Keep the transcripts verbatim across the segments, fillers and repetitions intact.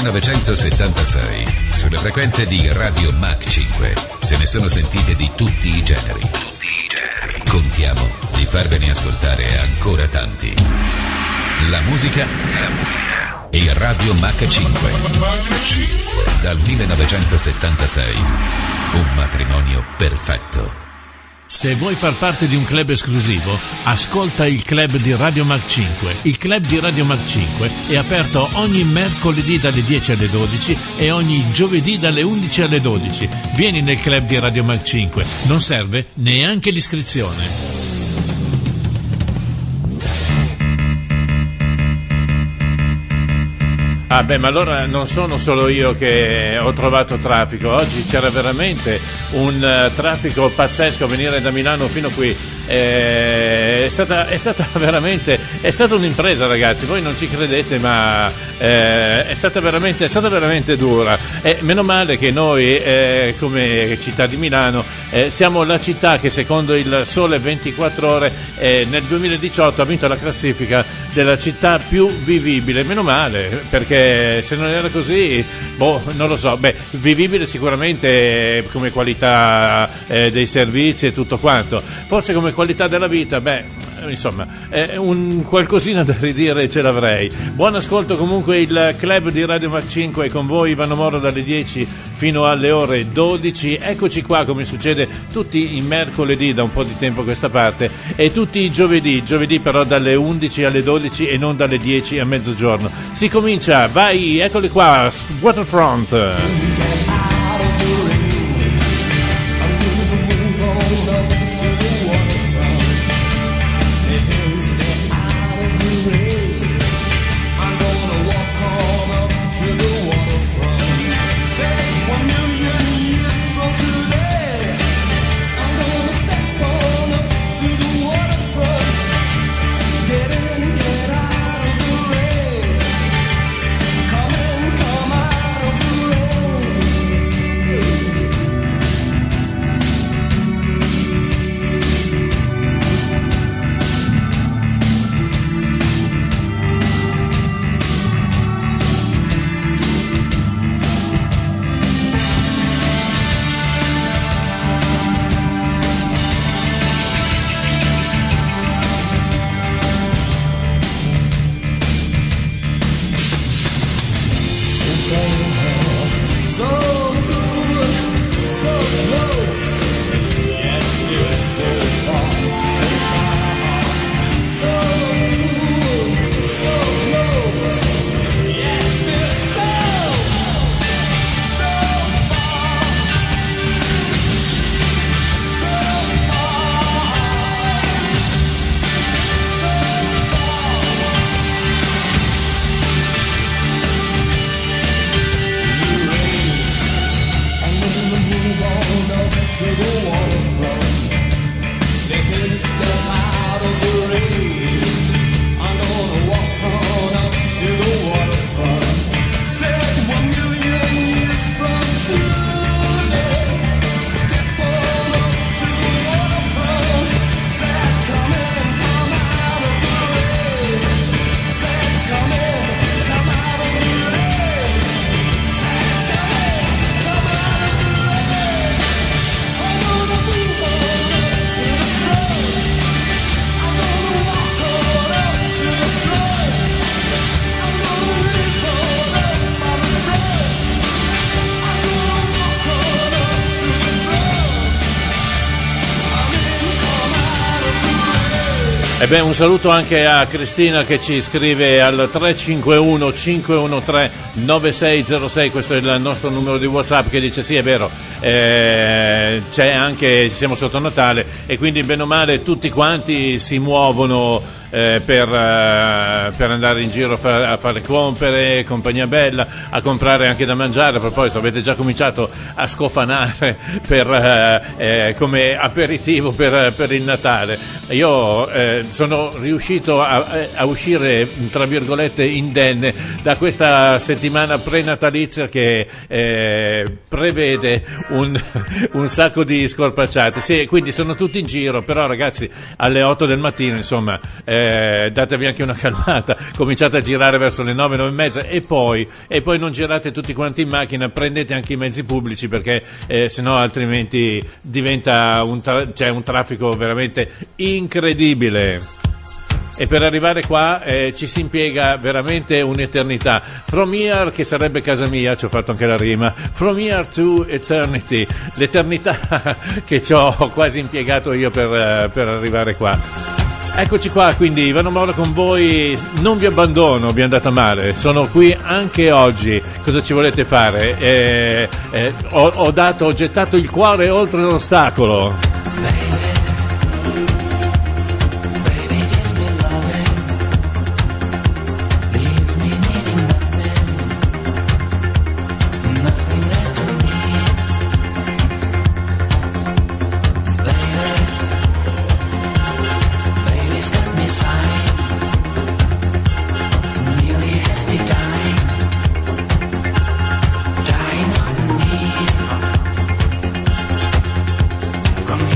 millenovecentosettantasei, sulle frequenze di Radio Mach cinque, se ne sono sentite di tutti i generi. Tutti i generi. Contiamo di farvene ascoltare ancora tanti. La musica, la musica e Radio Mach cinque. Dal millenovecentosettantasei, un matrimonio perfetto. Se vuoi far parte di un club esclusivo, ascolta il club di Radio Mach cinque. Il club di Radio Mach cinque è aperto ogni mercoledì dalle dieci alle dodici e ogni giovedì dalle undici alle dodici. Vieni nel club di Radio Mach cinque, non serve neanche l'iscrizione. Ah beh, ma allora non sono solo io che ho trovato traffico, oggi c'era veramente un uh, traffico pazzesco a venire da Milano fino qui, eh, è stata, è stata veramente, è stata un'impresa ragazzi, voi non ci credete ma eh, è stata veramente, è stata veramente dura, e meno male che noi eh, come città di Milano eh, siamo la città che secondo il Sole ventiquattro Ore eh, nel duemiladiciotto ha vinto la classifica della città più vivibile, meno male, perché se non era così, boh, non lo so, beh, vivibile sicuramente come qualità eh, dei servizi e tutto quanto, forse come qualità della vita, beh, insomma, eh, un qualcosina da ridire ce l'avrei. Buon ascolto comunque, il club di Radio Mach cinque è con voi, Ivano Moro dalle dieci fino alle ore dodici, eccoci qua come succede tutti i mercoledì da un po' di tempo a questa parte e tutti i giovedì, giovedì però dalle undici alle dodici e non dalle dieci a mezzogiorno. Si comincia, vai, eccoli qua, Waterfront. E beh, un saluto anche a Cristina che ci scrive al tre cinque uno cinque uno tre nove sei zero sei, questo è il nostro numero di WhatsApp, che dice sì, è vero, eh, c'è anche, siamo sotto Natale e quindi bene o male tutti quanti si muovono Eh, per, eh, per andare in giro a, fa- a fare compere, compagnia bella, a comprare anche da mangiare. A proposito, avete già cominciato a scofanare per, eh, eh, come aperitivo per, per il Natale. Io eh, sono riuscito a, a uscire tra virgolette indenne da questa settimana prenatalizia che eh, prevede un, un sacco di scorpacciate. Sì, quindi sono tutti in giro, però ragazzi alle otto del mattino insomma eh, eh, datevi anche una calmata, cominciate a girare verso le nove, nove e mezza e poi, e poi non girate tutti quanti in macchina, prendete anche i mezzi pubblici perché eh, sennò altrimenti diventa un, tra- cioè un traffico veramente incredibile. E per arrivare qua eh, ci si impiega veramente un'eternità. From here, che sarebbe casa mia, ci ho fatto anche la rima, from here to eternity, l'eternità che ci ho quasi impiegato io per, per arrivare qua. Eccoci qua, quindi Ivano Mauro con voi, non vi abbandono, vi è andata male, sono qui anche oggi, cosa ci volete fare? Eh, eh, ho, ho dato, ho gettato il cuore oltre l'ostacolo. From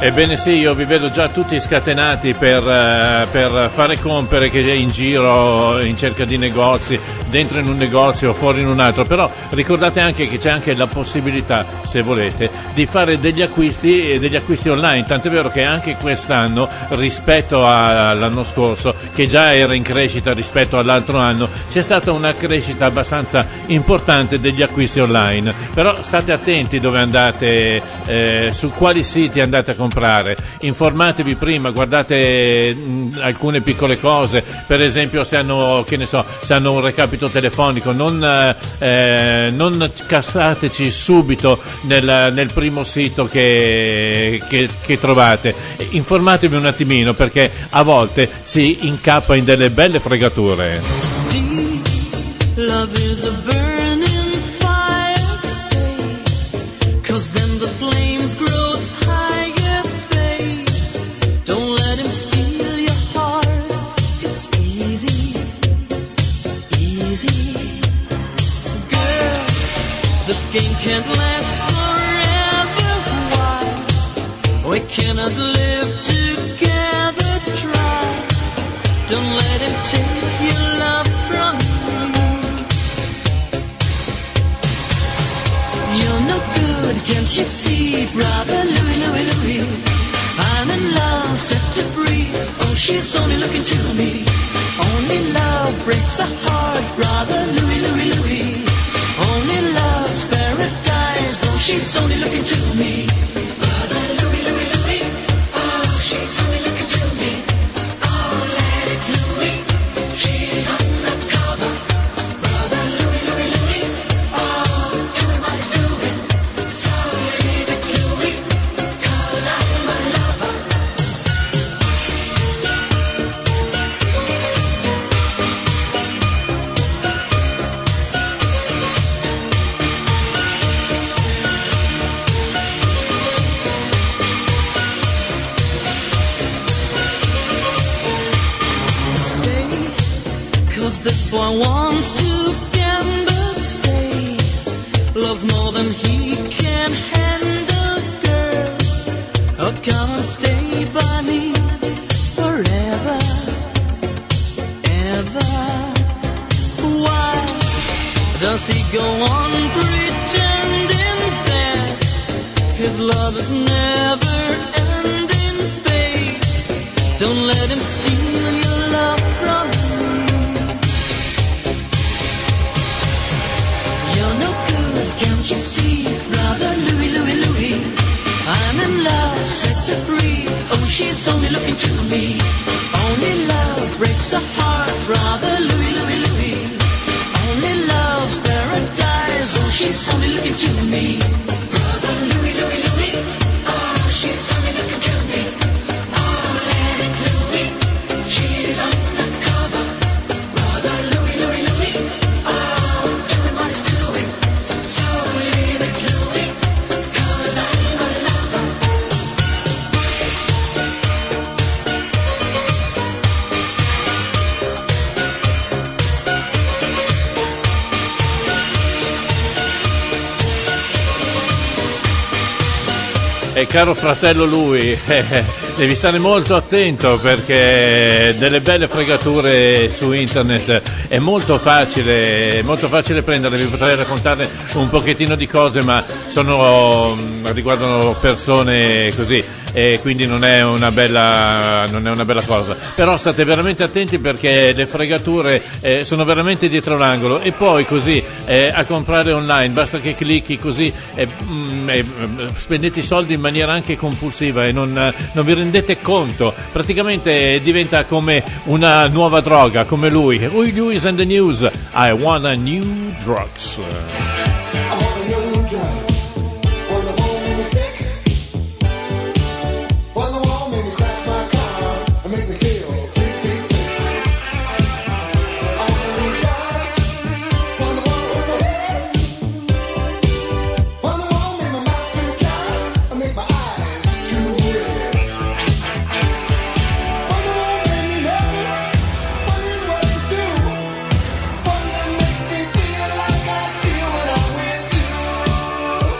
Ebbene sì, io vi vedo già tutti scatenati per, uh, per fare compere che in giro in cerca di negozi, dentro in un negozio o fuori in un altro, però ricordate anche che c'è anche la possibilità, se volete, di fare degli acquisti degli acquisti online, tant'è vero che anche quest'anno rispetto all'anno scorso, che già era in crescita rispetto all'altro anno, c'è stata una crescita abbastanza importante degli acquisti online. Però state attenti dove andate, eh, su quali siti andate a comprare, informatevi prima, guardate mh, alcune piccole cose, per esempio se hanno, che ne so, se hanno un recapito telefonico, non, eh, non cassateci subito nel, nel primo sito che, che, che trovate, informatevi un attimino, perché a volte si incappa in delle belle fregature. Love is a burning fire, stay, 'cause then the flames grow higher, babe. Don't let him steal your heart, it's easy, easy. Girl, this game can't last forever, why? We cannot live together, try. Don't let him take your love from you. You're no good, can't you see, brother Louie, Louie, Louie? I'm in love, set her free. Oh, she's only looking to me. Only love breaks a heart, brother Louie, Louie, Louie. Only love's paradise. Oh, she's only looking to me. Brother Louie, Louie, Louie. Oh, she's only looking to me. Oh, let it Louie. She's undercover. Brother Louie, Louie, Louie. Oh, everybody's doing. So leave it Louie, 'cause I'm a lover. Stay, 'cause this boy wants to gamble. Stay, loves more than he can handle, girl. Oh, come and stay by me forever, ever. Why does he go on pretending that his love is never ending, babe? Don't let him steal your love from me. You're no good, can't you see, brother Louie, Louie, Louie? I'm in love, set her free. Oh, she's only looking to me. Only love breaks a heart, brother Louie, Louie, Louie. Only love's paradise. Oh, she's only looking to me. Brother Louie, Louie, Louie. Oh, she's only looking to me. Oh, let it Louie. She's undercover. Brother Louie, Louie, Louie. Oh, everybody's doing. So leave it Louie, 'cause I'm a lover. E caro fratello lui, eh, devi stare molto attento, perché delle belle fregature su internet è molto facile, è molto facile prenderle. Vi potrei raccontare un pochettino di cose, ma sono, riguardano persone così, e quindi non è una bella, non è una bella cosa. Però state veramente attenti, perché le fregature eh, sono veramente dietro l'angolo. E poi così eh, a comprare online basta che clicchi così e mm, eh, spendete i soldi in maniera anche compulsiva e non, non vi rendete conto. Praticamente diventa come una nuova droga, come lui. Louie Lewis and the News, I want a new drugs. One that makes me feel like I feel when I'm with you.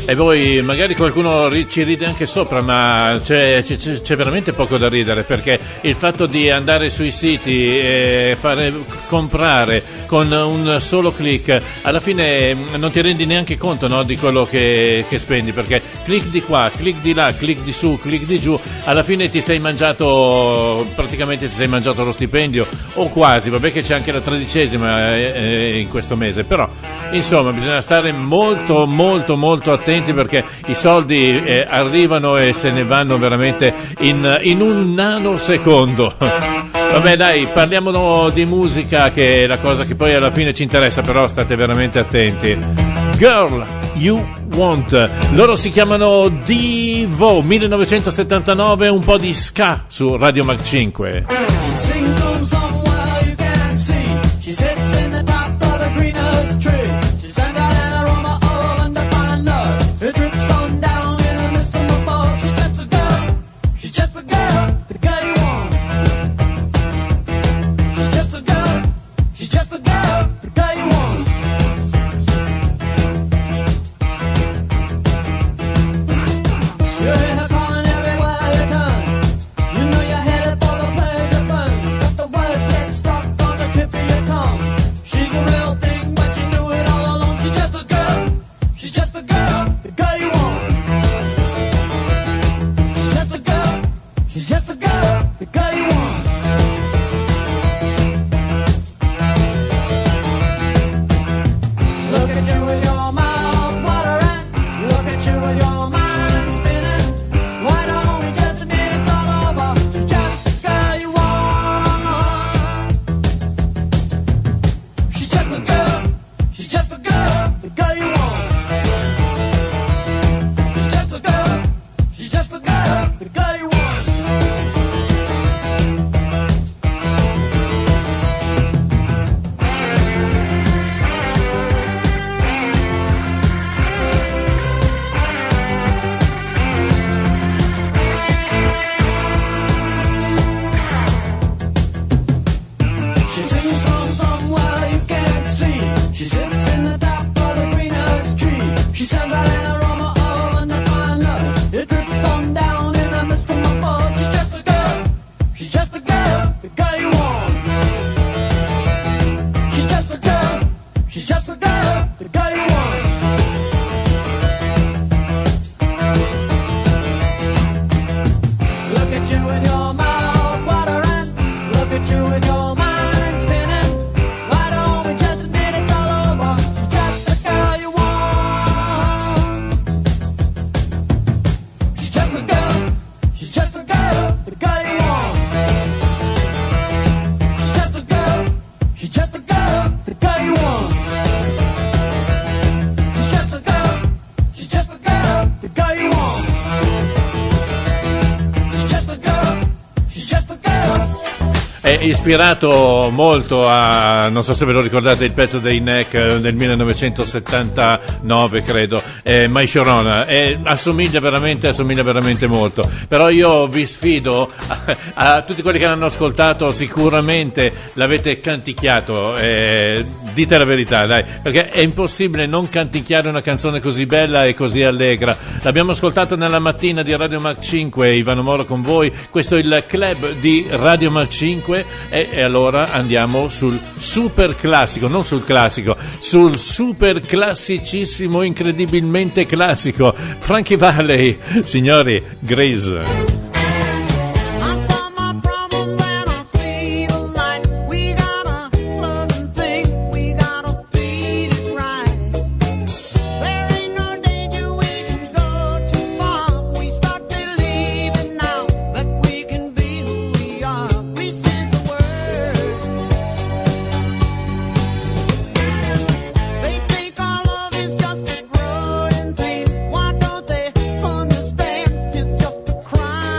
e voi magari qualcuno ri- ci ride anche sopra, ma c'è, c'è, c'è veramente poco da ridere, perché il fatto di andare sui siti e fare comprare con un solo click, alla fine non ti rendi neanche conto, no, di quello che, che spendi, perché click di qua, click di là, click di su, click di giù, alla fine ti sei mangiato, praticamente ti sei mangiato lo stipendio, o quasi, vabbè che c'è anche la tredicesima eh, in questo mese, però insomma bisogna stare molto molto molto attenti, perché i soldi eh, arrivano e se ne vanno veramente in, in un nanosecondo. Vabbè dai, parliamo di musica, che è la cosa che poi alla fine ci interessa, però state veramente attenti. Girl You Want, loro si chiamano Devo, millenovecentosettantanove, un po' di ska su Radio Mac cinque. Ispirato molto a, non so se ve lo ricordate, il pezzo dei Neck del millenovecentosettantanove credo, eh, My Sharona, eh, assomiglia veramente assomiglia veramente molto, però io vi sfido a, a tutti quelli che l'hanno ascoltato, sicuramente l'avete canticchiato, eh, dite la verità dai, perché è impossibile non canticchiare una canzone così bella e così allegra. L'abbiamo ascoltato nella mattina di Radio Mac cinque, Ivano Moro con voi, questo è il club di Radio Mac cinque. E, e allora andiamo sul super classico, non sul classico, sul super classicissimo, incredibilmente classico, Frankie Valli, signori, Grease. Crime.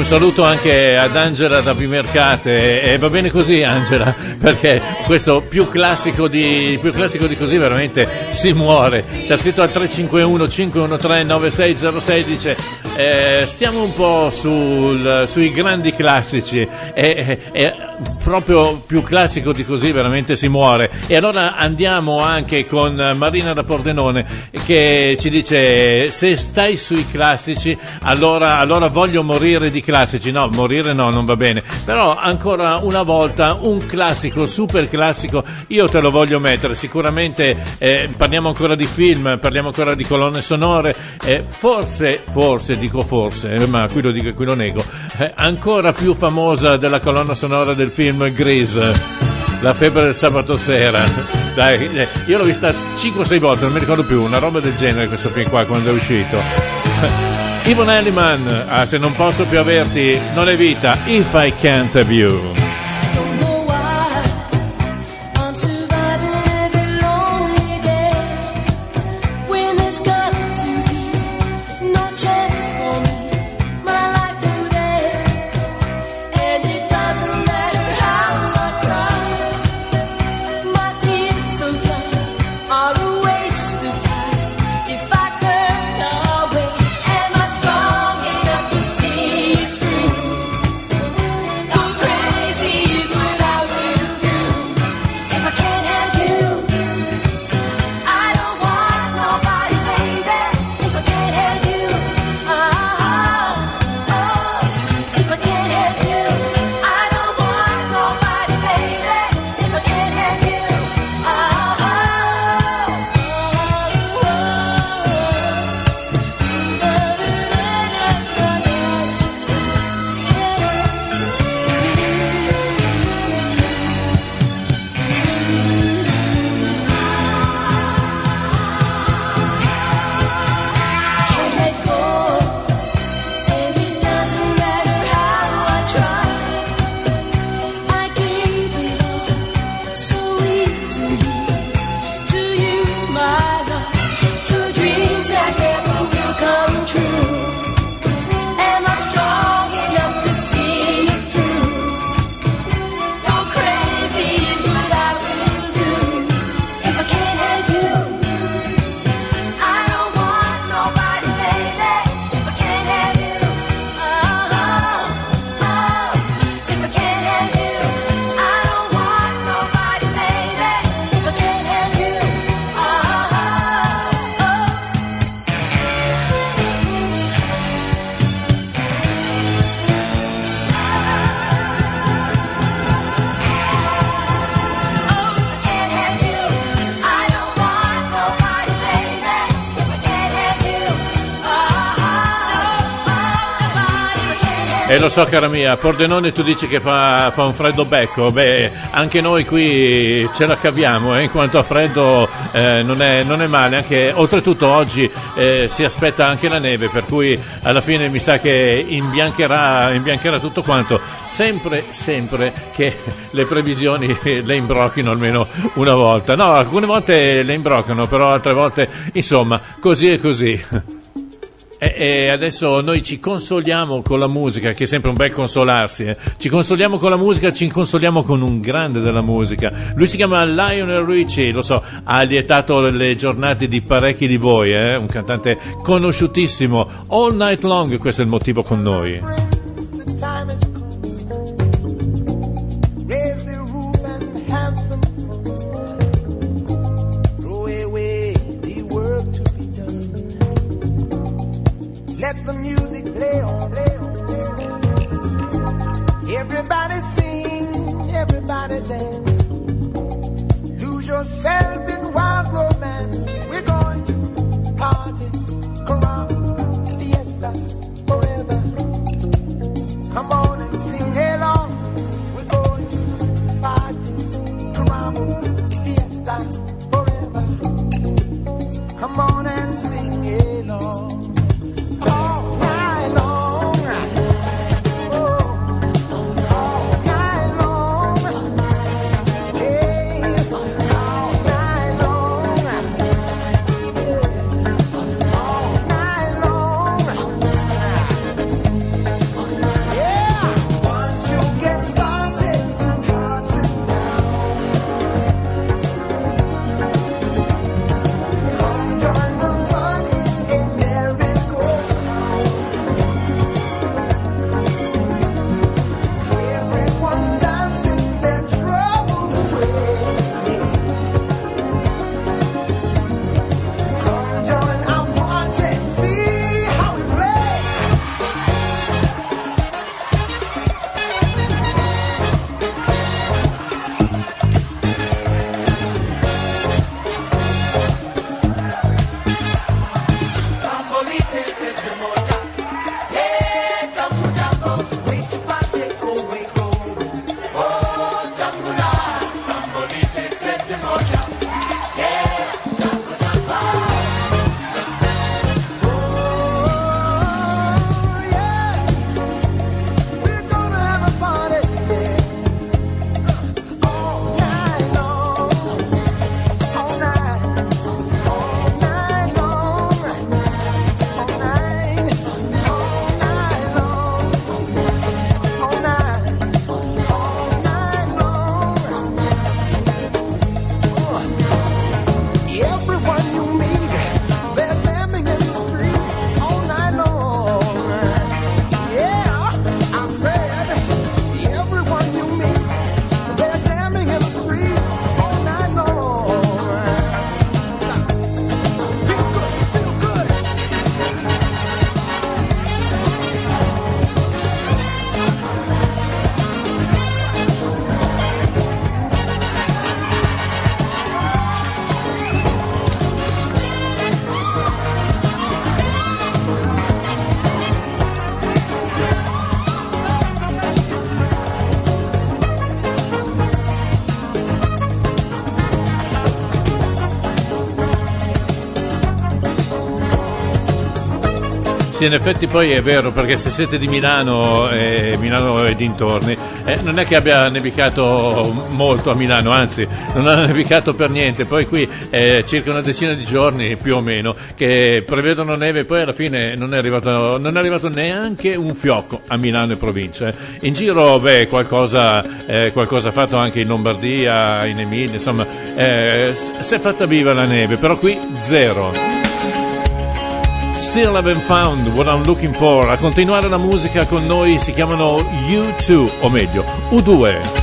Un saluto anche ad Angela da Vimercate, e va bene così Angela, perché questo più classico di più classico di così veramente si muore. Ci ha scritto al tre cinque uno cinque uno tre nove sei zero sei, dice eh, stiamo un po' sul, sui grandi classici, e, e proprio più classico di così veramente si muore. E allora andiamo anche con Marina da Pordenone, che ci dice: se stai sui classici allora, allora voglio morire di classici. No, morire no, non va bene, però ancora una volta un classico, super classico, io te lo voglio mettere. Sicuramente eh, parliamo ancora di film, parliamo ancora di colonne sonore, eh, forse, forse, dico forse, eh, ma qui lo dico e qui lo nego, eh, ancora più famosa della colonna sonora del film Grease, La febbre del sabato sera. Dai, eh, io l'ho vista cinque o sei volte, non mi ricordo più, una roba del genere questo film qua quando è uscito. Yvonne Elliman, ah, se non posso più averti, non è vita, If I Can't Have You. E lo so, cara mia, Pordenone tu dici che fa, fa un freddo becco, beh, anche noi qui ce la caviamo, eh, in quanto a freddo eh, non, è, non è male, anche oltretutto oggi eh, si aspetta anche la neve, per cui alla fine mi sa che imbiancherà, imbiancherà tutto quanto, sempre, sempre che le previsioni le imbrocchino almeno una volta. No, alcune volte le imbroccano, però altre volte, insomma, così e così. E adesso noi ci consoliamo con la musica, che è sempre un bel consolarsi, eh. Ci consoliamo con la musica, ci consoliamo con un grande della musica. Lui si chiama Lionel Richie, lo so, ha lietato le giornate di parecchi di voi, eh. Un cantante conosciutissimo. All Night Long, questo è il motivo con noi. Let the music play on, play on, play on. Everybody sing, everybody dance. Lose yourself in wild romance. We're going to party, caramba, fiesta, forever. Come on and sing along. We're going to party, caramba, fiesta, forever. Come on and sing along. Yeah. Sì, in effetti poi è vero, perché se siete di Milano e Milano e dintorni, eh, non è che abbia nevicato molto a Milano, anzi non ha nevicato per niente. Poi qui è circa una decina di giorni più o meno che prevedono neve e poi alla fine non è arrivato, non è arrivato neanche un fiocco a Milano e provincia. In giro, beh, qualcosa, eh, qualcosa fatto anche in Lombardia, in Emilia, insomma, eh, si è fatta viva la neve, però qui zero. Still haven't found what I'm looking for. A continuare la musica con noi si chiamano U due, o meglio U due.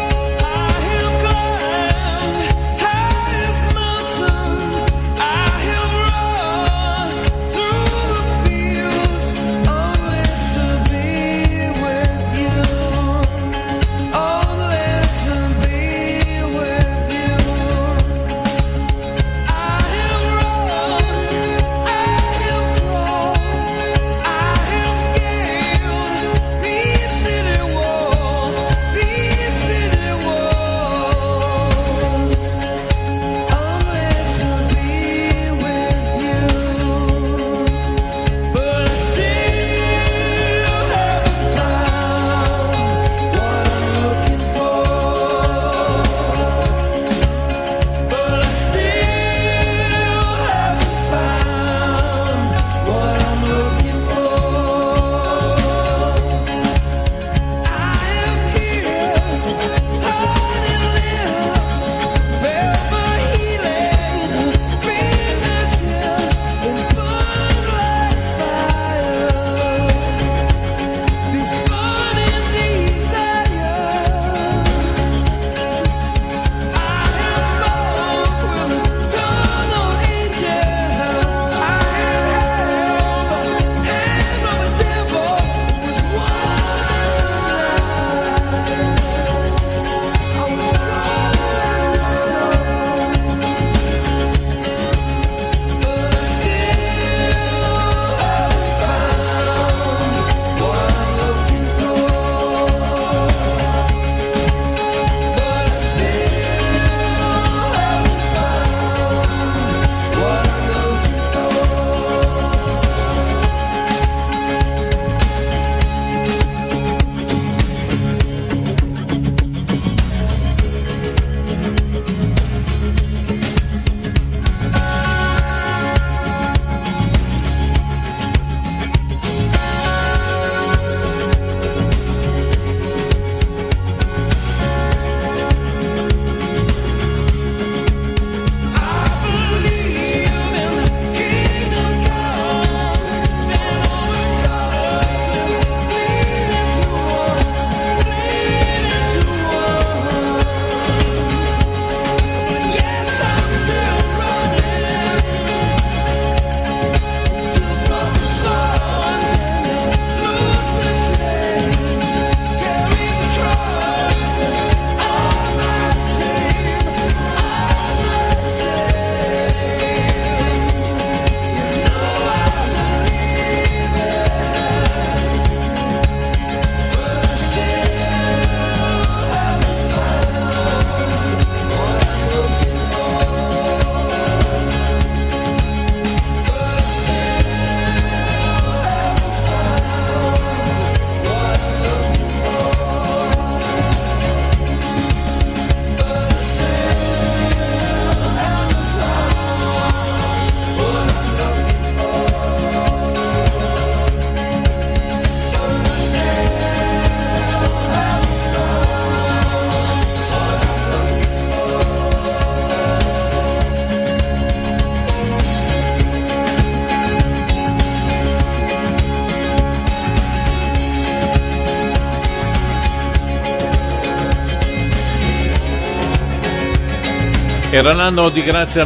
Era l'anno di grazia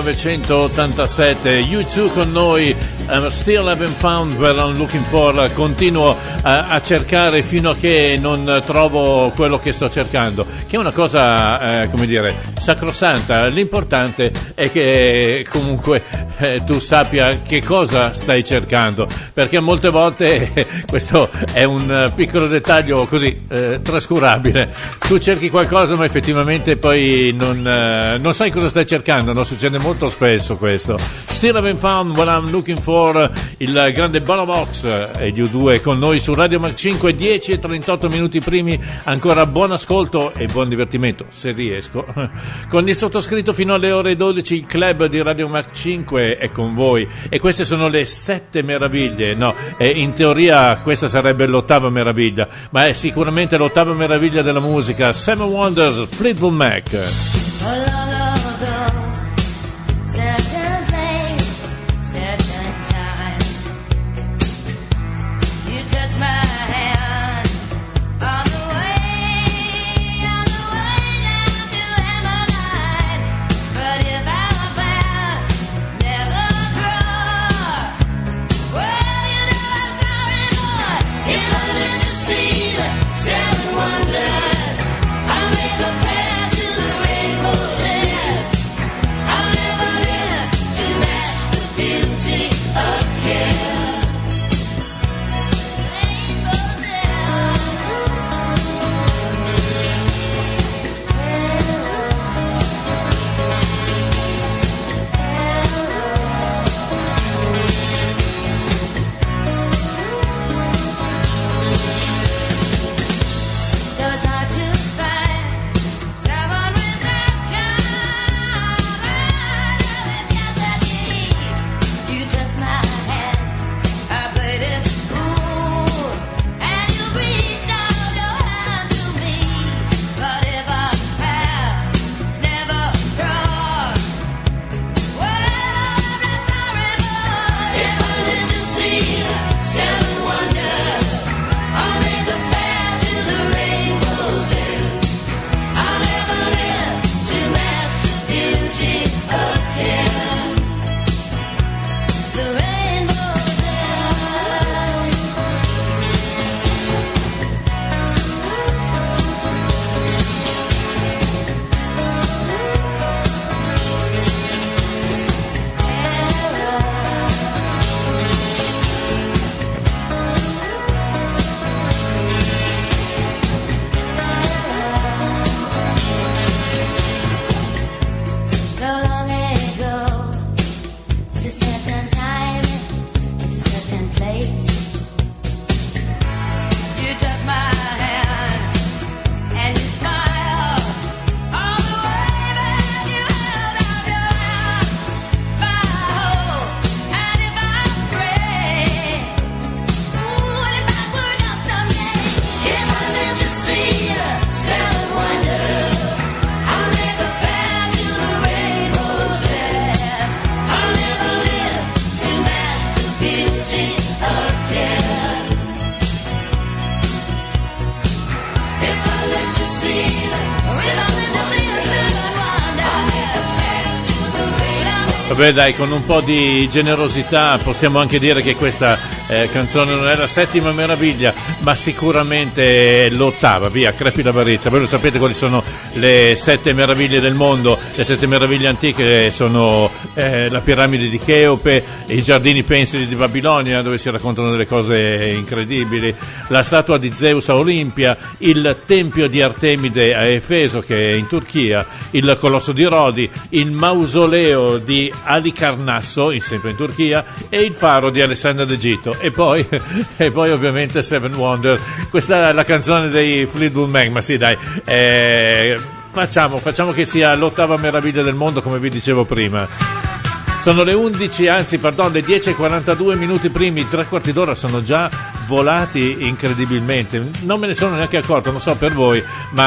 millenovecentottantasette. U due con noi, um, Still haven't found what I'm looking for. Continuo a, a cercare fino a che non trovo quello che sto cercando, che è una cosa, eh, come dire, sacrosanta. L'importante è che comunque eh, tu sappia che cosa stai cercando, perché molte volte eh, questo è un piccolo dettaglio così eh, trascurabile. Tu cerchi qualcosa ma effettivamente poi non, eh, non sai cosa stai cercando, no? Succede molto spesso questo. Still haven't found what I'm looking for. War, il grande Bono Vox e gli U due con noi su Radio Mac cinque, dieci e trentotto minuti primi. Ancora buon ascolto e buon divertimento, se riesco. Con il sottoscritto fino alle ore dodici il club di Radio Mac cinque è con voi e queste sono le sette meraviglie. No, eh, in teoria questa sarebbe l'ottava meraviglia, ma è sicuramente l'ottava meraviglia della musica. Seven Wonders, Fleetwood Mac. Vabbè dai, con un po' di generosità possiamo anche dire che questa eh, canzone non è la settima meraviglia, ma sicuramente è l'ottava. Via, crepi la barizza. Voi lo sapete quali sono le sette meraviglie del mondo. Le sette meraviglie antiche sono eh, la piramide di Cheope, i giardini pensili di Babilonia, dove si raccontano delle cose incredibili, la statua di Zeus a Olimpia, il tempio di Artemide a Efeso, che è in Turchia, il colosso di Rodi, il mausoleo di Alicarnasso, sempre in Turchia, e il faro di Alessandria d'Egitto. E poi, e poi ovviamente Seven Wonders. Questa è la canzone dei Fleetwood Mac, ma sì dai, eh, facciamo, facciamo che sia l'ottava meraviglia del mondo, come vi dicevo prima. Sono le undici, anzi pardon, le dieci e quarantadue minuti primi, tre quarti d'ora sono già volati incredibilmente. Non me ne sono neanche accorto, non so per voi,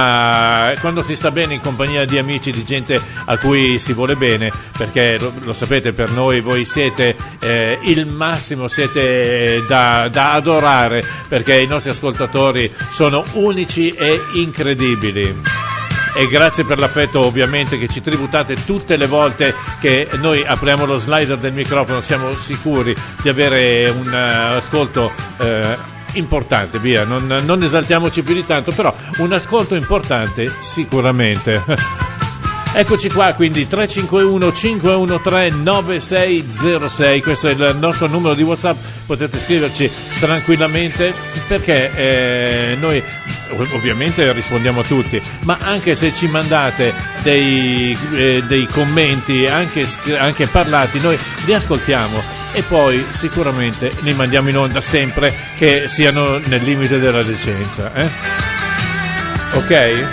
ma quando si sta bene in compagnia di amici, di gente a cui si vuole bene, perché lo, lo sapete, per noi voi siete eh, il massimo, siete da, da adorare, perché i nostri ascoltatori sono unici e incredibili. E grazie per l'affetto ovviamente che ci tributate tutte le volte che noi apriamo lo slider del microfono. Siamo sicuri di avere un uh, ascolto uh, importante, via, non, non esaltiamoci più di tanto, però un ascolto importante sicuramente. Eccoci qua, quindi tre cinque uno cinque uno tre nove sei zero sei, questo è il nostro numero di WhatsApp, potete scriverci tranquillamente, perché eh, noi ovviamente rispondiamo a tutti, ma anche se ci mandate dei, eh, dei commenti anche, anche parlati, noi li ascoltiamo. e poi sicuramente li mandiamo in onda sempre che siano nel limite della decenza, eh? Ok?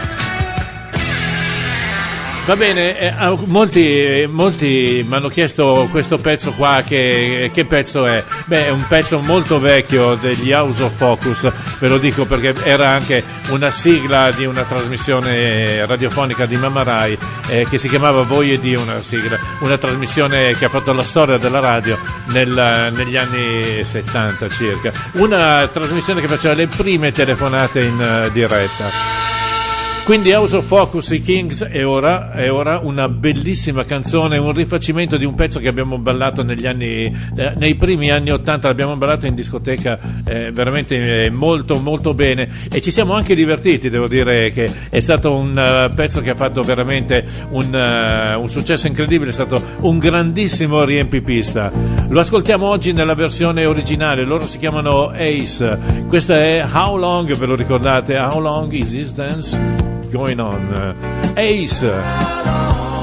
Va bene, eh, molti, molti mi hanno chiesto questo pezzo qua, che, che pezzo è? Beh, è un pezzo molto vecchio degli House of Focus, ve lo dico perché era anche una sigla di una trasmissione radiofonica di Mamma Rai eh, che si chiamava Voi e Dio, una sigla, una trasmissione che ha fatto la storia della radio nel, negli anni settanta circa, una trasmissione che faceva le prime telefonate in uh, diretta. Quindi House of Focus, i Kings, e ora, è ora una bellissima canzone, un rifacimento di un pezzo che abbiamo ballato negli anni, eh, nei primi anni ottanta, l'abbiamo ballato in discoteca eh, veramente eh, molto molto bene e ci siamo anche divertiti, devo dire che è stato un uh, pezzo che ha fatto veramente un, uh, un successo incredibile, è stato un grandissimo riempipista. Lo ascoltiamo oggi nella versione originale, loro si chiamano Ace, questa è How Long, ve lo ricordate? How Long Is This Dance Going On? Ace.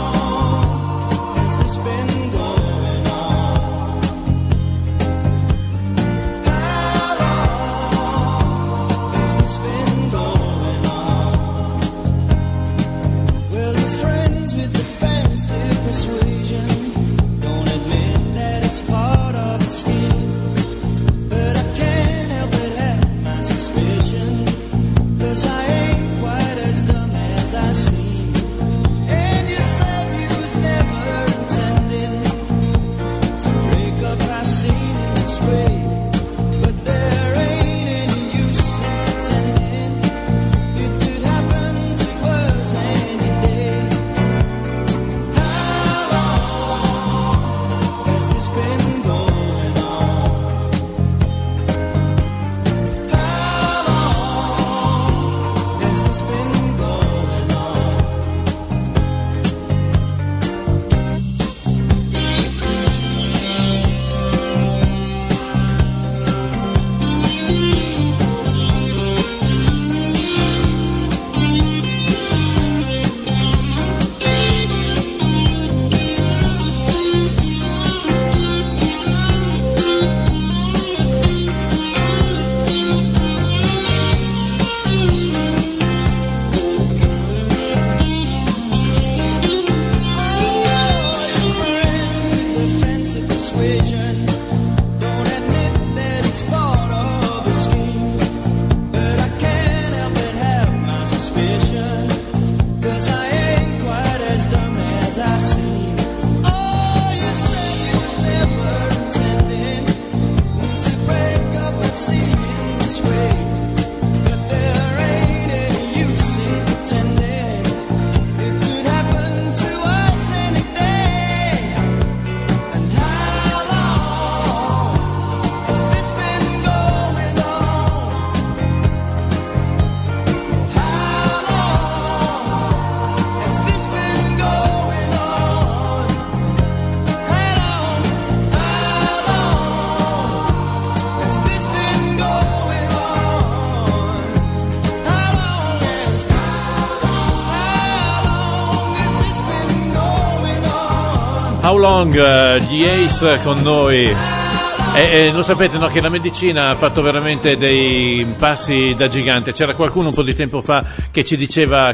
How Long, uh, gli Ace con noi. E, e lo sapete, no, che la medicina ha fatto veramente dei passi da gigante. C'era qualcuno un po' di tempo fa che ci diceva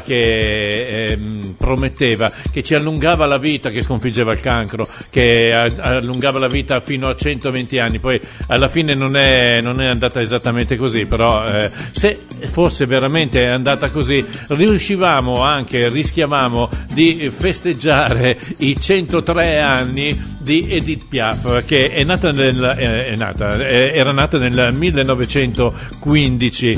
che ehm, prometteva, che ci allungava la vita, che sconfiggeva il cancro, che a, allungava la vita fino a centoventi anni. Poi alla fine non è, non è andata esattamente così, però eh, se fosse veramente andata così riuscivamo anche, rischiavamo di festeggiare i centotré anni di Edith Piaf, che è nata nel, è nata, era nata nel millenovecentoquindici,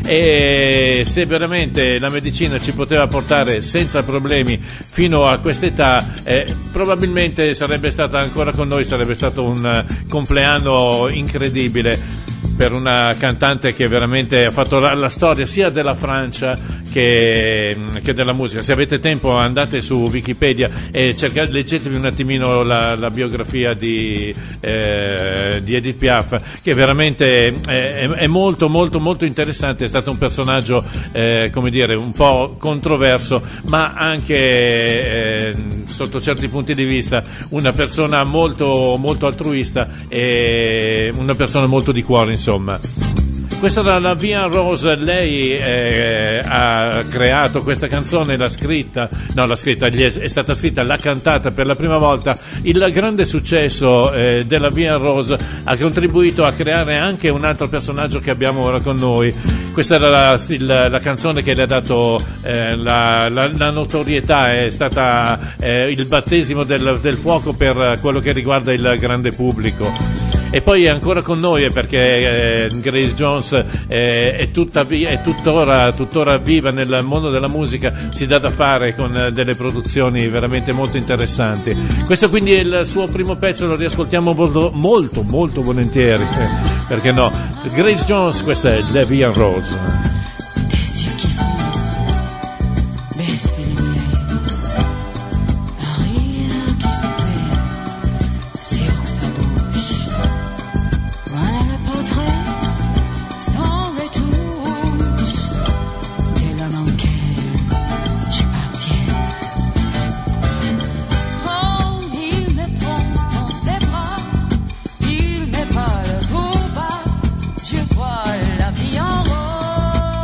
e se veramente la medicina ci poteva portare senza problemi fino a quest'età, eh, probabilmente sarebbe stata ancora con noi, sarebbe stato un compleanno incredibile per una cantante che veramente ha fatto la, la storia sia della Francia che, che della musica. Se avete tempo andate su Wikipedia e cercate, leggetevi un attimino la, la biografia di, eh, di Edith Piaf, che veramente è, è molto molto molto interessante. È stato un personaggio eh, come dire un po' controverso, ma anche eh, sotto certi punti di vista una persona molto molto altruista e una persona molto di cuore, insomma. Questa era la Vivian Rose, lei eh, ha creato questa canzone, l'ha scritta, no l'ha scritta, gli è, è stata scritta, l'ha cantata per la prima volta. Il grande successo eh, della Vivian Rose ha contribuito a creare anche un altro personaggio che abbiamo ora con noi. Questa era la, il, la canzone che le ha dato eh, la, la, la notorietà, è stata eh, il battesimo del, del fuoco per quello che riguarda il grande pubblico. E poi è ancora con noi perché eh, Grace Jones eh, è, tutta, è tuttora, tuttora viva nel mondo della musica, si dà da fare con eh, delle produzioni veramente molto interessanti. Questo quindi è il suo primo pezzo, lo riascoltiamo molto molto, molto volentieri, eh, perché no? Grace Jones, questa è La Vivian Rose. La vie en rose.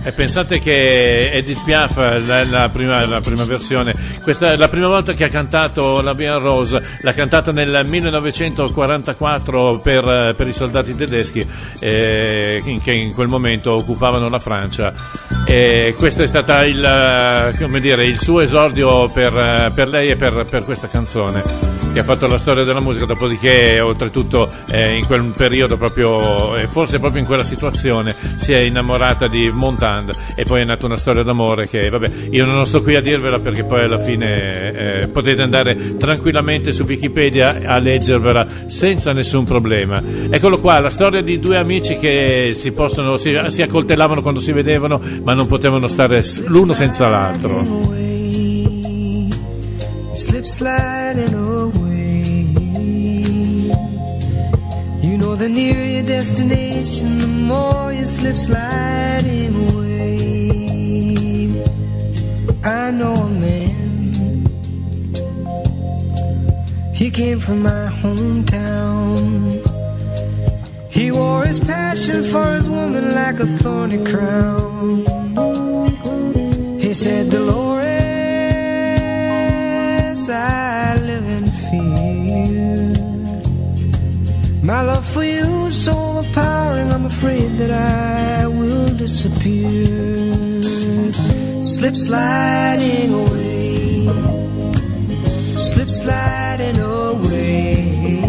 E pensate che Edith Piaf, la, la, prima, la prima versione, questa è la prima volta che ha cantato la Bien Rose, l'ha cantata nel millenovecentoquarantaquattro per, per i soldati tedeschi eh, che in quel momento occupavano la Francia. E questo è stato il, come dire, il suo esordio per, per lei e per, per questa canzone, che ha fatto la storia della musica. Dopodiché, oltretutto, eh, in quel periodo proprio, eh, forse proprio in quella situazione, si è innamorata di Montand e poi è nata una storia d'amore che, vabbè, io non sto qui a dirvela perché poi alla fine eh, potete andare tranquillamente su Wikipedia a leggervela senza nessun problema. Eccolo qua, la storia di due amici che si possono, si, si accoltellavano quando si vedevano, ma non potevano stare l'uno senza l'altro. Slip sliding away. You know, the nearer your destination, the more you slip sliding away. I know a man, he came from my hometown. He wore his passion for his woman like a thorny crown. He said, Dolores, I live in fear. My love for you is so overpowering, I'm afraid that I will disappear. Slip sliding away, slip sliding away.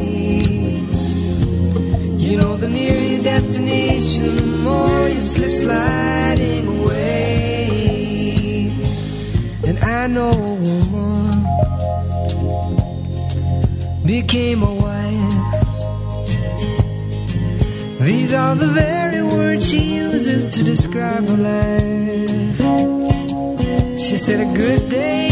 You know, the nearer your destination, the more you slip sliding away. And I know a woman became a wife. These are the very words she uses to describe her life. She said a good day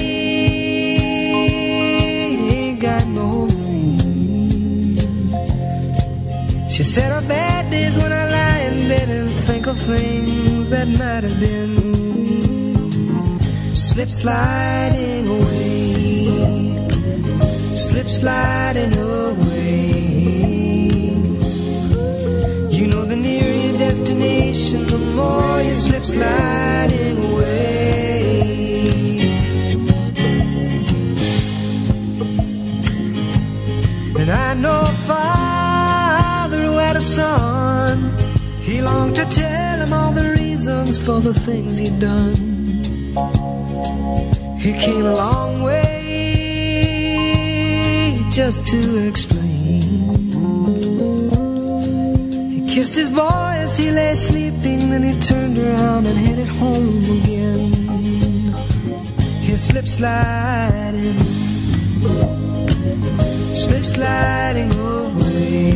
ain't got no rain. She said her bad days when I lie in bed and think of things that might have been. Slip sliding away, slip sliding away. You know, the nearer your destination, the more you slip sliding away. And I know a father who had a son. He longed to tell him all the reasons for the things he'd done. He came a long way just to explain. He kissed his boy as he lay sleeping, then he turned around and headed home again. He slipped sliding, slip sliding away.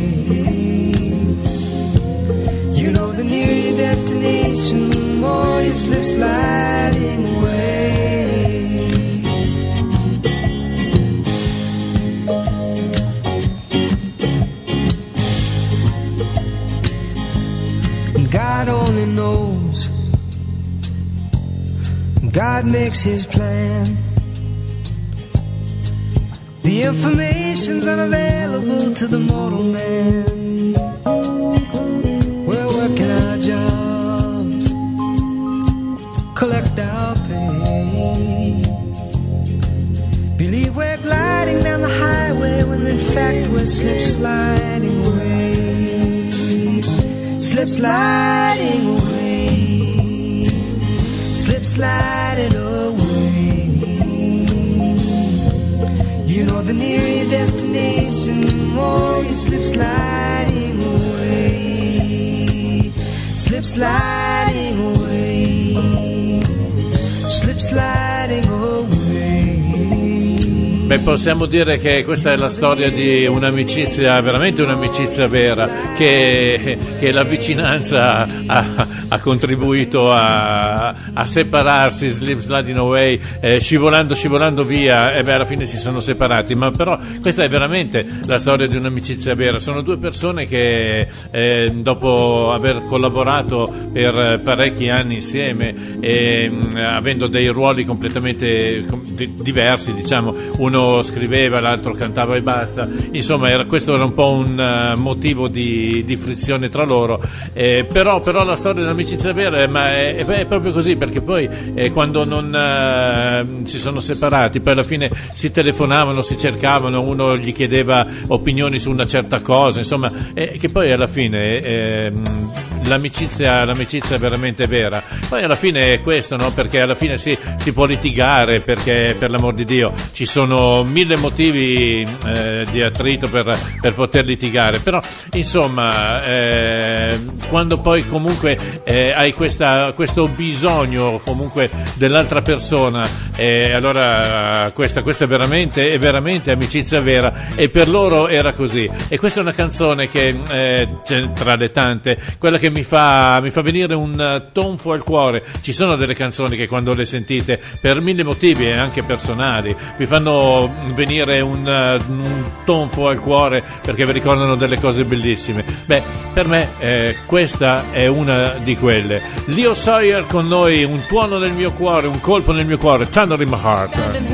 You know, the nearer your destination, the more you slip sliding away. God only knows, God makes his plan. The information's unavailable to the mortal man. We're working our jobs, collect our pay. Believe we're gliding down the highway when in fact we're slip sliding away. Slip sliding away, slip sliding away. You know, the nearer your destination, the more you slip sliding away. Slip sliding away, slip sliding away. Beh, possiamo dire che questa è la storia di un'amicizia, veramente un'amicizia vera, che, che la vicinanza ha, ha contribuito a, a separarsi, slip sliding away, eh, scivolando, scivolando via, e beh, alla fine si sono separati. Ma però questa è veramente la storia di un'amicizia vera. Sono due persone che eh, dopo aver collaborato per parecchi anni insieme, e, mh, avendo dei ruoli completamente com- di- diversi, diciamo, uno uno scriveva, l'altro cantava e basta, insomma era, questo era un po' un uh, motivo di, di frizione tra loro, eh, però, però la storia dell'amicizia vera ma è, è proprio così, perché poi eh, quando non uh, si sono separati poi alla fine si telefonavano, si cercavano, uno gli chiedeva opinioni su una certa cosa, insomma, eh, che poi alla fine eh, l'amicizia, l'amicizia è veramente vera. Poi alla fine è questo, no? Perché alla fine si, si può litigare, perché per l'amor di Dio ci sono mille motivi eh, di attrito per, per poter litigare, però insomma eh, quando poi comunque eh, hai questa, questo bisogno comunque dell'altra persona, eh, allora questa, questa è veramente, è veramente amicizia vera, e per loro era così. E questa è una canzone che eh, tra le tante, quella che mi fa, mi fa venire un tonfo al cuore. Ci sono delle canzoni che quando le sentite per mille motivi e anche personali vi fanno venire un, un tonfo al cuore, perché vi ricordano delle cose bellissime. Beh, per me eh, questa è una di quelle. Leo Sayer con noi, un tuono nel mio cuore, un colpo nel mio cuore, Thunder in my heart.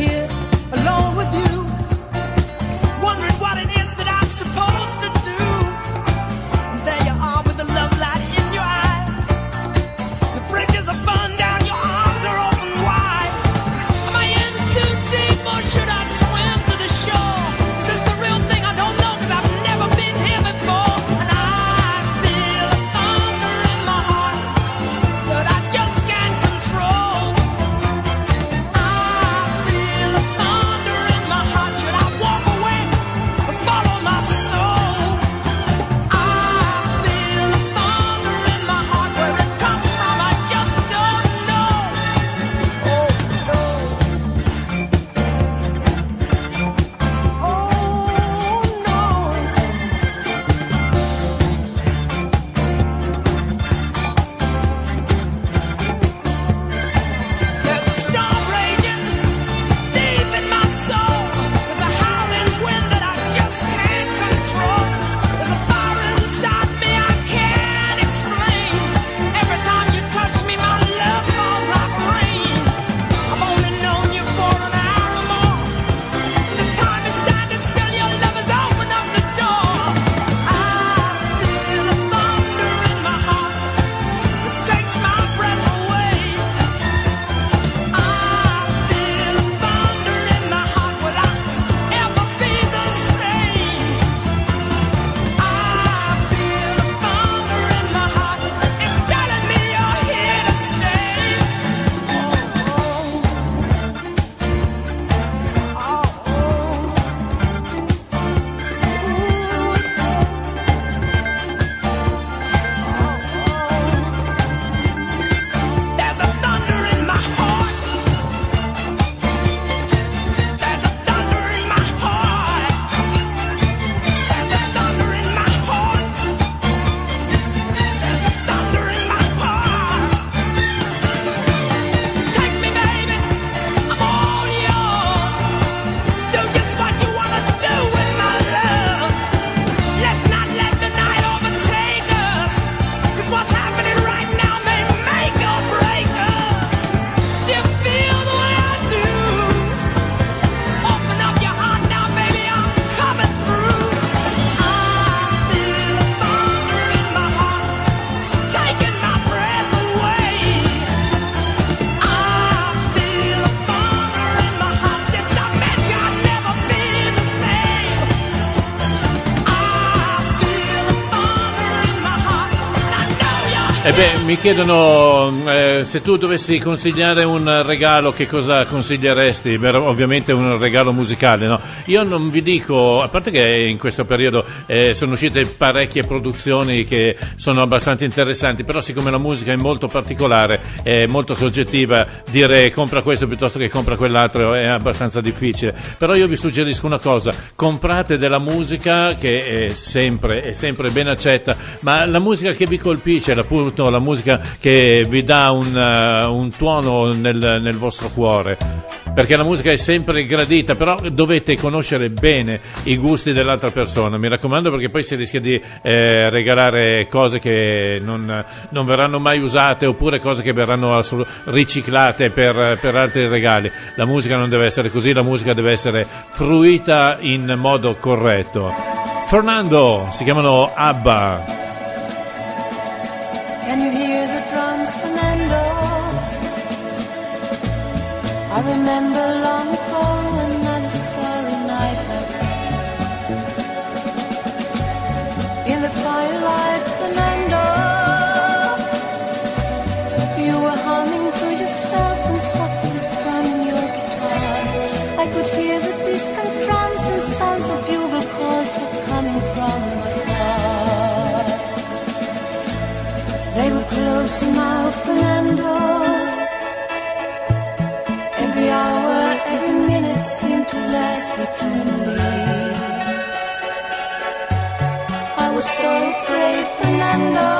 E beh, mi chiedono eh, se tu dovessi consigliare un regalo, che cosa consiglieresti? Beh, ovviamente un regalo musicale, no? Io non vi dico, a parte che in questo periodo eh, sono uscite parecchie produzioni che sono abbastanza interessanti, però siccome la musica è molto particolare, è molto soggettiva, dire compra questo piuttosto che compra quell'altro è abbastanza difficile. Però io vi suggerisco una cosa: comprate della musica che è sempre, è sempre ben accetta, ma la musica che vi colpisce, appunto la musica che vi dà un, uh, un tuono nel, nel vostro cuore. perché la musica è sempre gradita, però dovete conoscere bene i gusti dell'altra persona, mi raccomando, perché poi si rischia di eh, regalare cose che non, non verranno mai usate, oppure cose che verranno assol- riciclate per, per altri regali. La musica non deve essere così, la musica deve essere fruita in modo corretto. Fernando, si chiamano ABBA. Can you hear the drums, Fernando? I remember long ago another starry night like this. In the firelight, Fernando, you were humming to yourself and softly strumming your guitar. I could hear the distant drums and sounds of bugle calls were coming from afar. They were close now, Fernando. Every hour, every minute seemed to last eternally. I was so afraid, Fernando.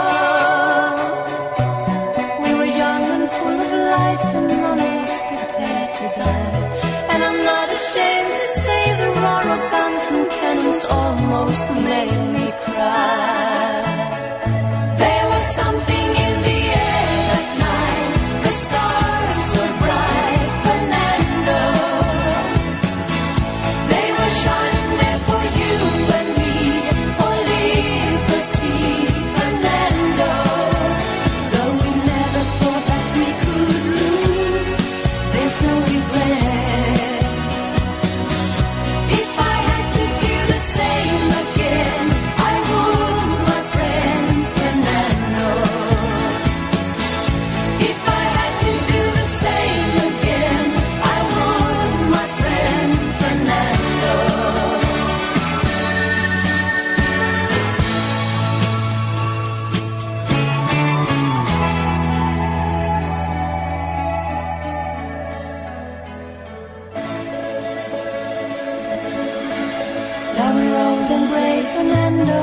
We were young and full of life, and none of us prepared to die. And I'm not ashamed to say the roar of guns and cannons almost made me cry. There was something in the air that night. The stars were bright. Shining there for you and me, for liberty, Fernando. Though we never thought that we could lose, there's no regret. If I had to do the same again, I would, my friend Fernando. If I had to do the same again, I would, my friend Fernando. Now we're old and gray, Fernando.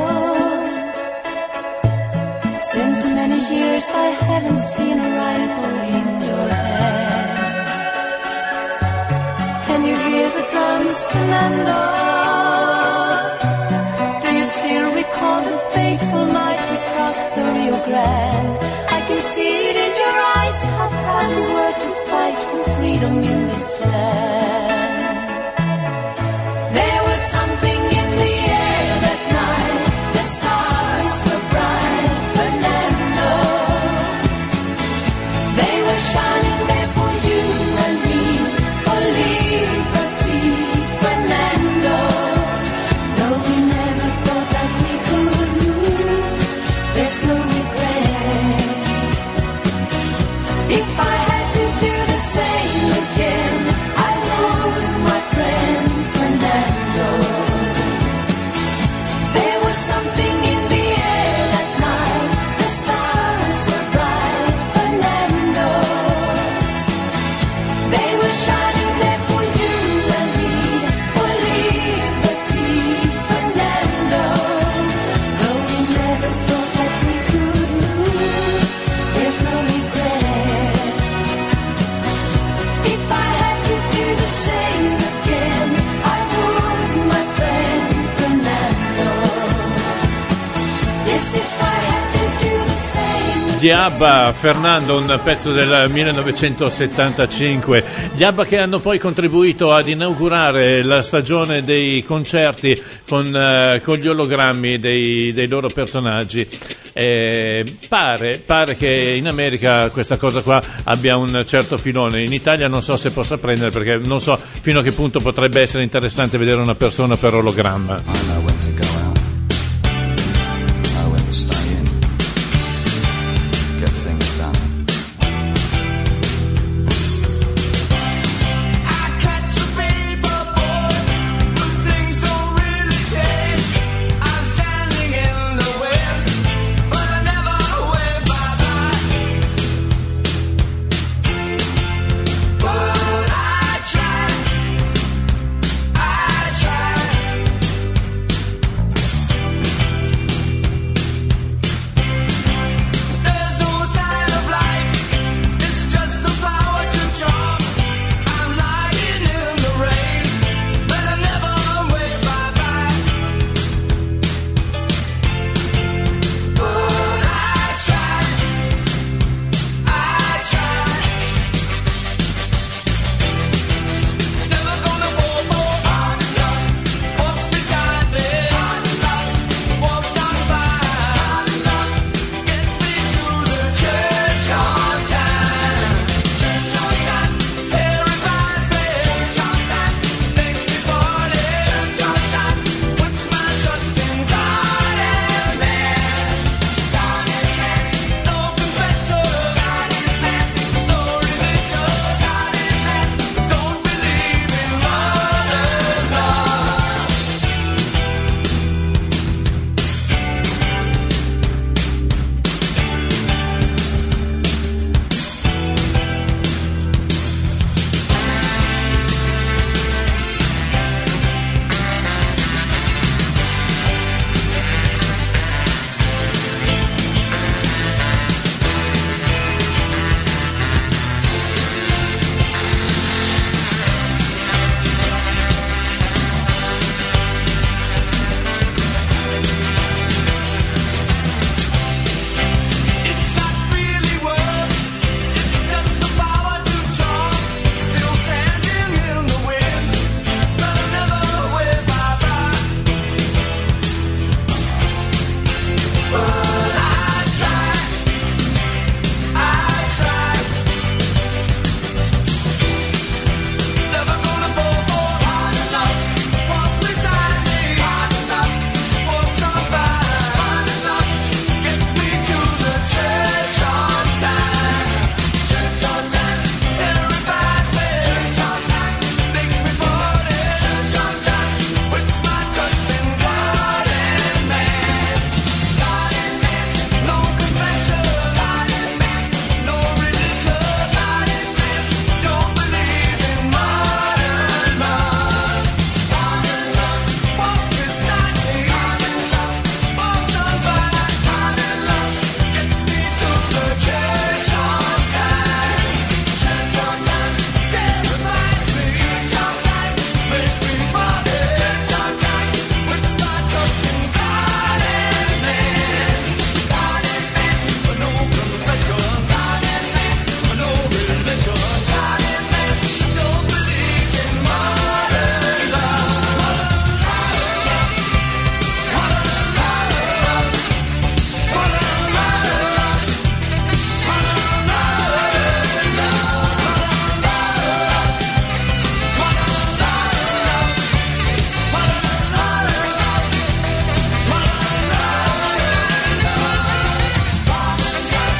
Since many years I haven't seen a rifle in your hand. Can you hear the drums, Fernando? Do you still recall the fateful night we crossed the Rio Grande? I can see it in your eyes, how proud you were to fight for freedom in this land. There was something in the air that night. The stars were bright, Fernando. They were shining there for you and me, for liberty, Fernando. Though we never thought that we could lose, there's no regret. If I had to do the same again, I would, my friend Fernando. There was something in the air that night. The stars were bright, Fernando. They were shining there for you and me, for liberty, Fernando. Though we never thought that we could lose, there's no regret. If I had to do the same again, I would, my friend Fernando. Yes, if I had to do the same. Gli ABBA, Fernando, un pezzo del millenovecentosettantacinque. Gli ABBA che hanno poi contribuito ad inaugurare la stagione dei concerti con, eh, con gli ologrammi dei, dei loro personaggi. Eh, pare, pare che in America questa cosa qua abbia un certo filone. In Italia non so se possa prendere, perché non so fino a che punto potrebbe essere interessante vedere una persona per ologramma. I know when to go out. I know when to stay in. Get things done. I catch a paper boy, but things don't really change. I'm standing in the wind, but I never wave bye-bye. But I try, I try.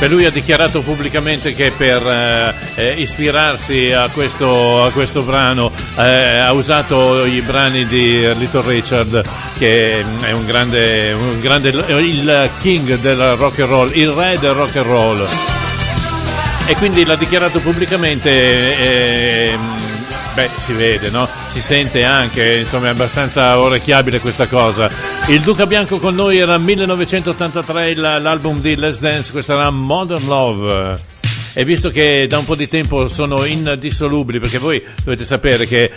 e lui ha dichiarato pubblicamente che per eh, eh, ispirarsi a questo, a questo brano eh, ha usato i brani di Little Richard, che è un grande, un grande il king del rock and roll, il re del rock and roll, e quindi l'ha dichiarato pubblicamente. eh, Beh, si vede, no? Si sente anche, insomma, è abbastanza orecchiabile questa cosa. Il Duca Bianco con noi era millenovecentottantatré, l'album di Les Dance, questa era Modern Love. E visto che da un po' di tempo sono indissolubili, perché voi dovete sapere che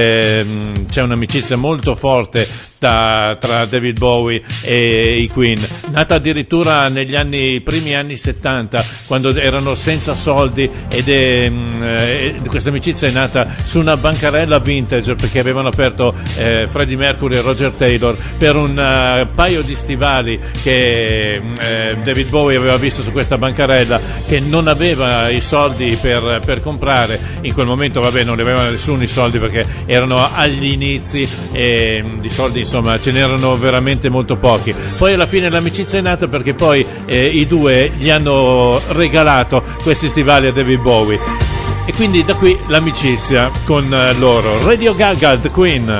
ehm, c'è un'amicizia molto forte da, tra David Bowie e i Queen, nata addirittura negli anni, primi anni settanta, quando erano senza soldi, ed è, eh, questa amicizia è nata su una bancarella vintage, perché avevano aperto eh, Freddie Mercury e Roger Taylor per un uh, paio di stivali che eh, David Bowie aveva visto su questa bancarella, che non aveva i soldi per, per comprare. In quel momento, vabbè, non ne avevano nessuno i soldi, perché erano agli inizi e di soldi, insomma, ce n'erano veramente molto pochi. Poi alla fine l'amicizia è nata perché poi eh, i due gli hanno regalato questi stivali a David Bowie, e quindi da qui l'amicizia con eh, loro. Radio Gaga, The Queen.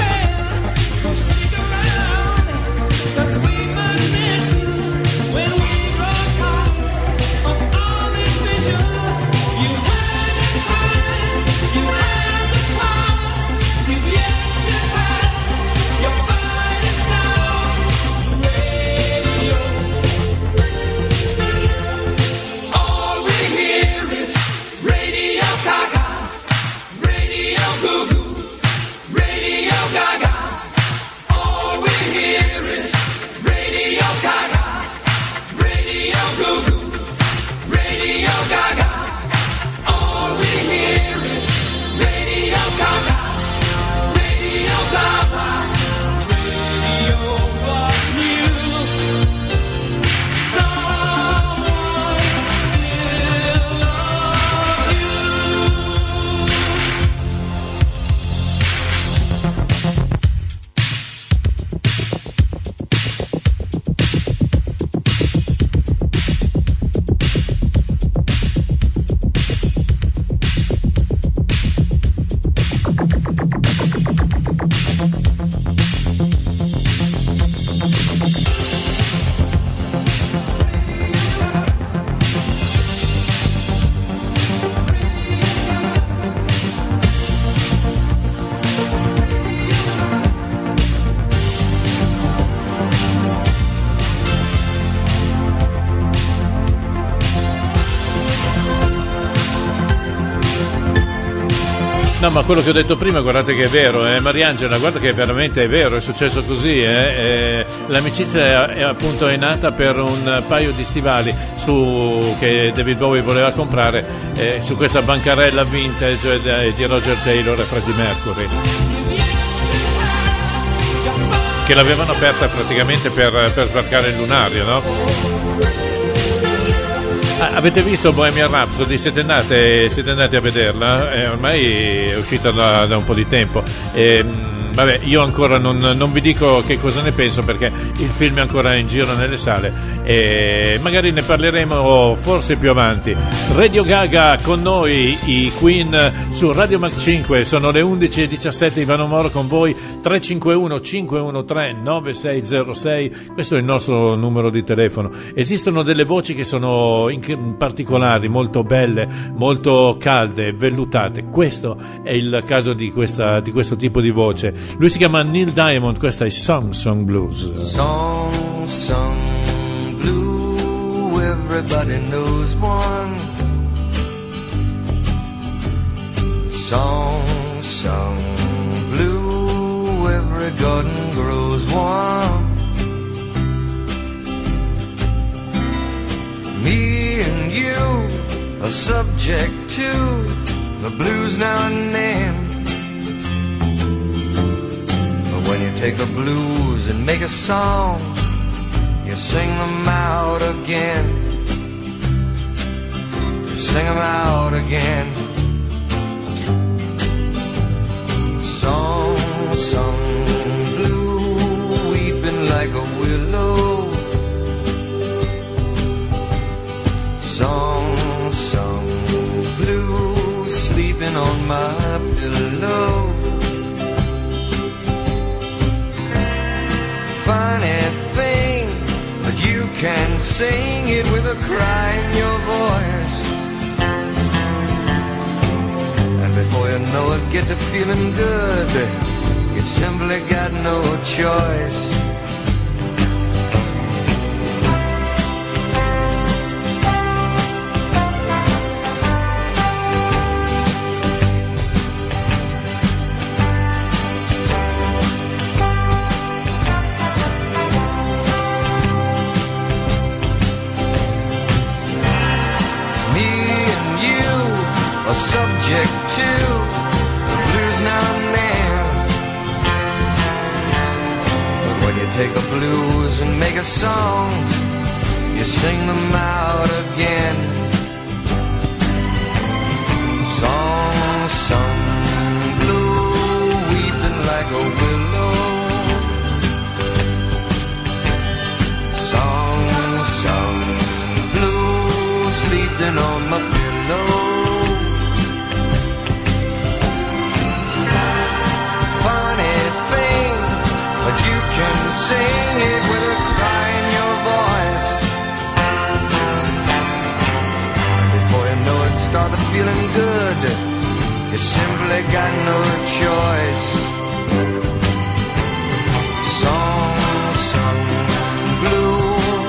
When we No, ma quello che ho detto prima, guardate che è vero, eh, Mariangela, guarda che veramente è vero, è successo così, eh, eh, l'amicizia è, è appunto è nata per un paio di stivali su, che David Bowie voleva comprare eh, su questa bancarella vintage di, di Roger Taylor e Freddie Mercury, che l'avevano aperta praticamente per, per sbarcare il lunario, no? Ah, avete visto Bohemian Rhapsody? Siete andate, siete andati a vederla? Eh, ormai è uscita da, da un po' di tempo. Eh, vabbè, io ancora non, non vi dico che cosa ne penso perché il film è ancora in giro nelle sale e magari ne parleremo forse più avanti. Radio Gaga con noi, i Queen su Radio Max cinque, sono le undici e diciassette, Ivano Moro con voi, tre cinque uno cinque uno tre nove sei zero sei, questo è il nostro numero di telefono. Esistono delle voci che sono in particolari, molto belle, molto calde, vellutate, questo è il caso di, questa, di questo tipo di voce. Lui si chiama Neil Diamond, questa è Song Song Blues. Song Song Blue, everybody knows one. Song Song Blue, every garden grows one. Me and you are subject to the blues now and then. When you take the blues and make a song, you sing them out again. You sing them out again. Song, song, blue, weeping like a willow. Song, song, blue, sleeping on my pillow. Funny thing, but you can sing it with a cry in your voice. And before you know it, get to feeling good. You simply got no choice. Subject to the blues now and then. But when you take the blues and make a song, you sing them out again. Song, song, blue, weeping like a willow. Song, song, blue, sleeping on my pillow. Sing it with a cry in your voice. Before you know it, started feeling good. You simply got no choice. Song, song, blue.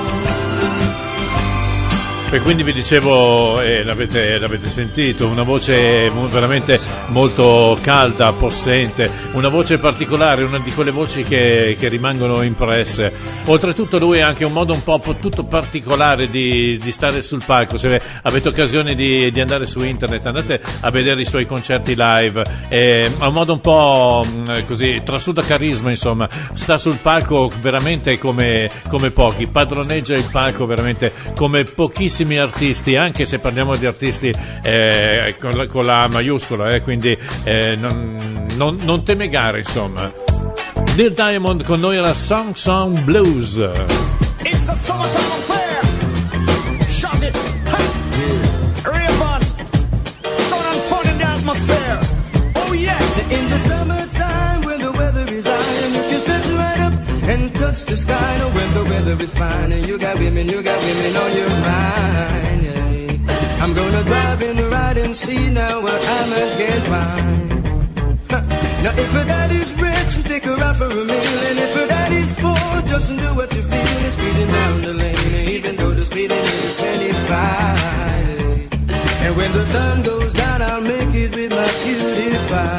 E quindi vi dicevo, eh, l'avete, l'avete sentito, una voce veramente molto calda, possente, una voce particolare, una di quelle voci che, che rimangono impresse. Oltretutto lui ha anche un modo un po' tutto particolare di, di stare sul palco. Se avete occasione di, di andare su internet, andate a vedere i suoi concerti live. Eh, ha un modo un po' così, trasuda carisma, insomma, sta sul palco veramente come, come pochi, padroneggia il palco veramente come pochissimi artisti, anche se parliamo di artisti eh, con, la, con la maiuscola, eh, quindi eh, non, non, non teme gare, insomma. Neil Diamond con noi era Song Song Blues. It's a summertime affair. Shut it. Rayvon. Sun and fun in the atmosphere. Oh yes. In the summertime when the weather is high and you can stretch right up and touch the sky. No, when the weather is fine and you got women, you got women on your mind. Yeah. I'm gonna drive in the ride and see now what I might get fine. Now if her daddy's rich, take her out for a meal. And if her daddy's poor, just do what you feel. And speeding down the lane, even though the speeding is twenty-five. And when the sun goes down, I'll make it with my cutie pie.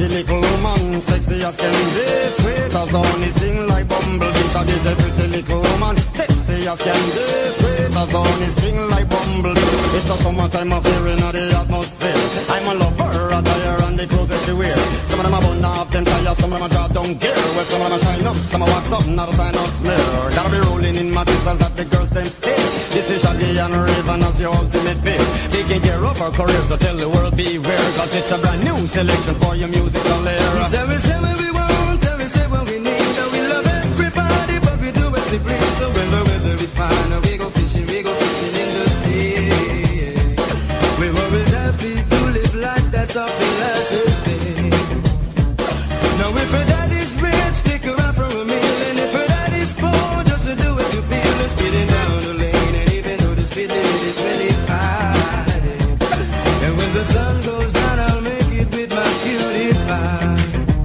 pretty little woman, sexy as can be, sweet as honey, sting like bumblebee. Shaggy said, pretty little woman, sexy as can be, sweet as honey, sting like bumblebee. It's the summertime of here in the atmosphere. I'm a lover, a tire and the clothes that she wear. Some of them are bun up, them tires, some of them are drop down gear. Well, some of them are shine up, some are wax up, not a sign of smear. Gotta be rolling in mattresses that the girls them stay. This is Shaggy and Raven as the ultimate beer. Taking care of our careers, so tell the world beware, cause it's a brand new selection for your musical era. We say, we say what we want, and we say what we need, and we love everybody, but we do as we please. So when the weather is fine, and we go fishing, we go fishing in the sea. We're always happy to live like that's our philosophy. Now if your daddy's rich, stick around for a meal, and if your daddy's poor, just to do what you feel, and speeding down the lane, and even though the speed limit is twenty-five, and when the sun goes down, I'll make it with my cutie pie.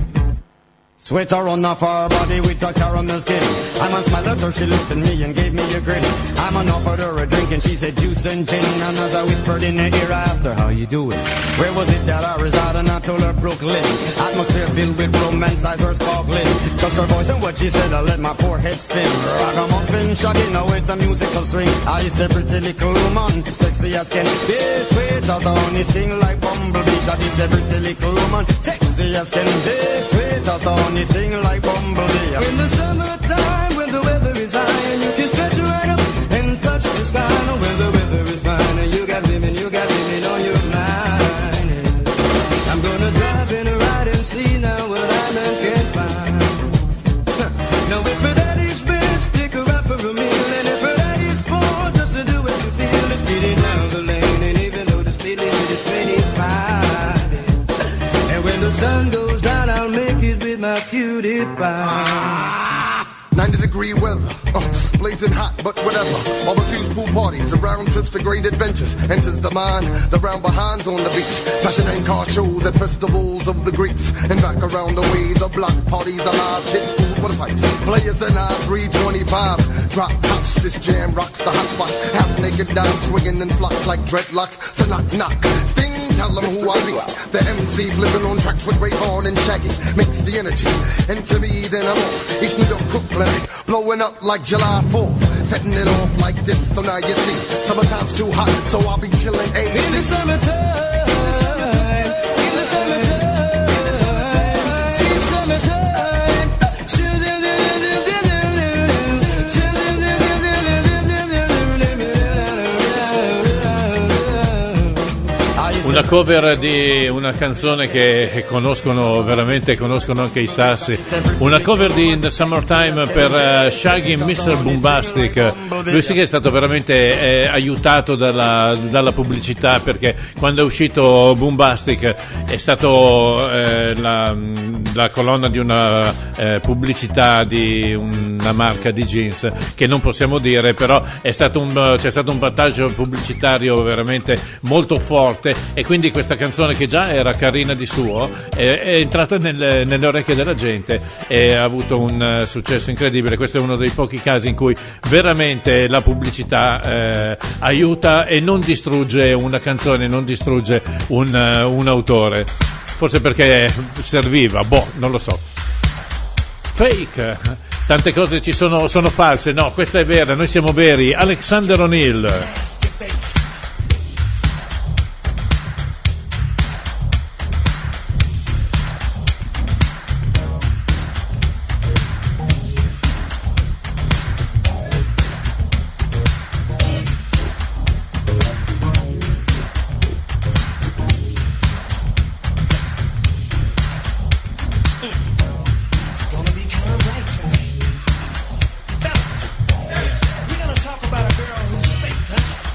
Sweater on off her body with a caramel skin. I'm on smile at her, she looked at me and gave me a grin. I'm on offered her a drink and she said juice and gin. And as I whispered in her ear, I asked her, how you doing? Where was it that I reside? And I told her Brooklyn. Atmosphere filled with romance, eyes were sparkling. Just her voice and what she said, I let my poor head spin. Ragamuffin, Shaggy, now with a musical swing. I said, pretty little woman, sexy as can be, sweet as honey, sting like bumblebee. Shaggy said, pretty little woman, sexy as can be, sweet as honey, sting like bumblebee. In the summertime, when the weather is high, and you can stretch right up and touch the sky. And when the weather is fine, and you got women, you got women on your mind. I'm gonna drive in a ride and see now what I man can find. Now if her daddy's rich, stick around for a meal, and if her daddy's poor, just to do what you feel, it's speeding down the lane, and even though the speed limit is twenty-five, and when the sun goes down, I'll make it with my cutie pie. ninety degree weather, uh, blazing hot, but whatever. Barbecues, pool parties, around trips to great adventures. Enters the mind, the round behind's on the beach. Fashion and car shows at festivals of the Greeks. And back around the way, the block parties alive. Kids, food for the fights. Players in I three twenty-five. Drop tops, this jam rocks the hot spot. Half naked down, swinging in flocks like dreadlocks. So knock, knock. Sting, tell them who I be. The M C flipping on tracks with Ray Vaughn and Shaggy. Mix the energy into me, then I'm off. East New York, Brooklyn. Blowing up like July fourth, setting it off like this, so now you see, summertime's too hot, so I'll be chilling A C. In the summertime, in the summertime, in the summertime, sweet summertime. Una cover di una canzone che conoscono veramente, conoscono anche i sassi. Una cover di In the Summertime per uh, Shaggy mister Boombastic. Lui sì che è stato veramente eh, aiutato dalla, dalla pubblicità, perché quando è uscito Boombastic è stato eh, la, la colonna di una eh, pubblicità di una marca di jeans che non possiamo dire, però è stato un, c'è stato un vantaggio pubblicitario veramente molto forte. E quindi questa canzone, che già era carina di suo, è, è entrata nelle, nelle orecchie della gente e ha avuto un uh, successo incredibile. Questo è uno dei pochi casi in cui veramente la pubblicità eh, aiuta e non distrugge una canzone, non distrugge un, uh, un autore. Forse perché serviva, boh, non lo so. Fake, tante cose ci sono, sono false, no, questa è vera, noi siamo veri. Alexander O'Neill. We're gonna talk about a girl who's fake, huh?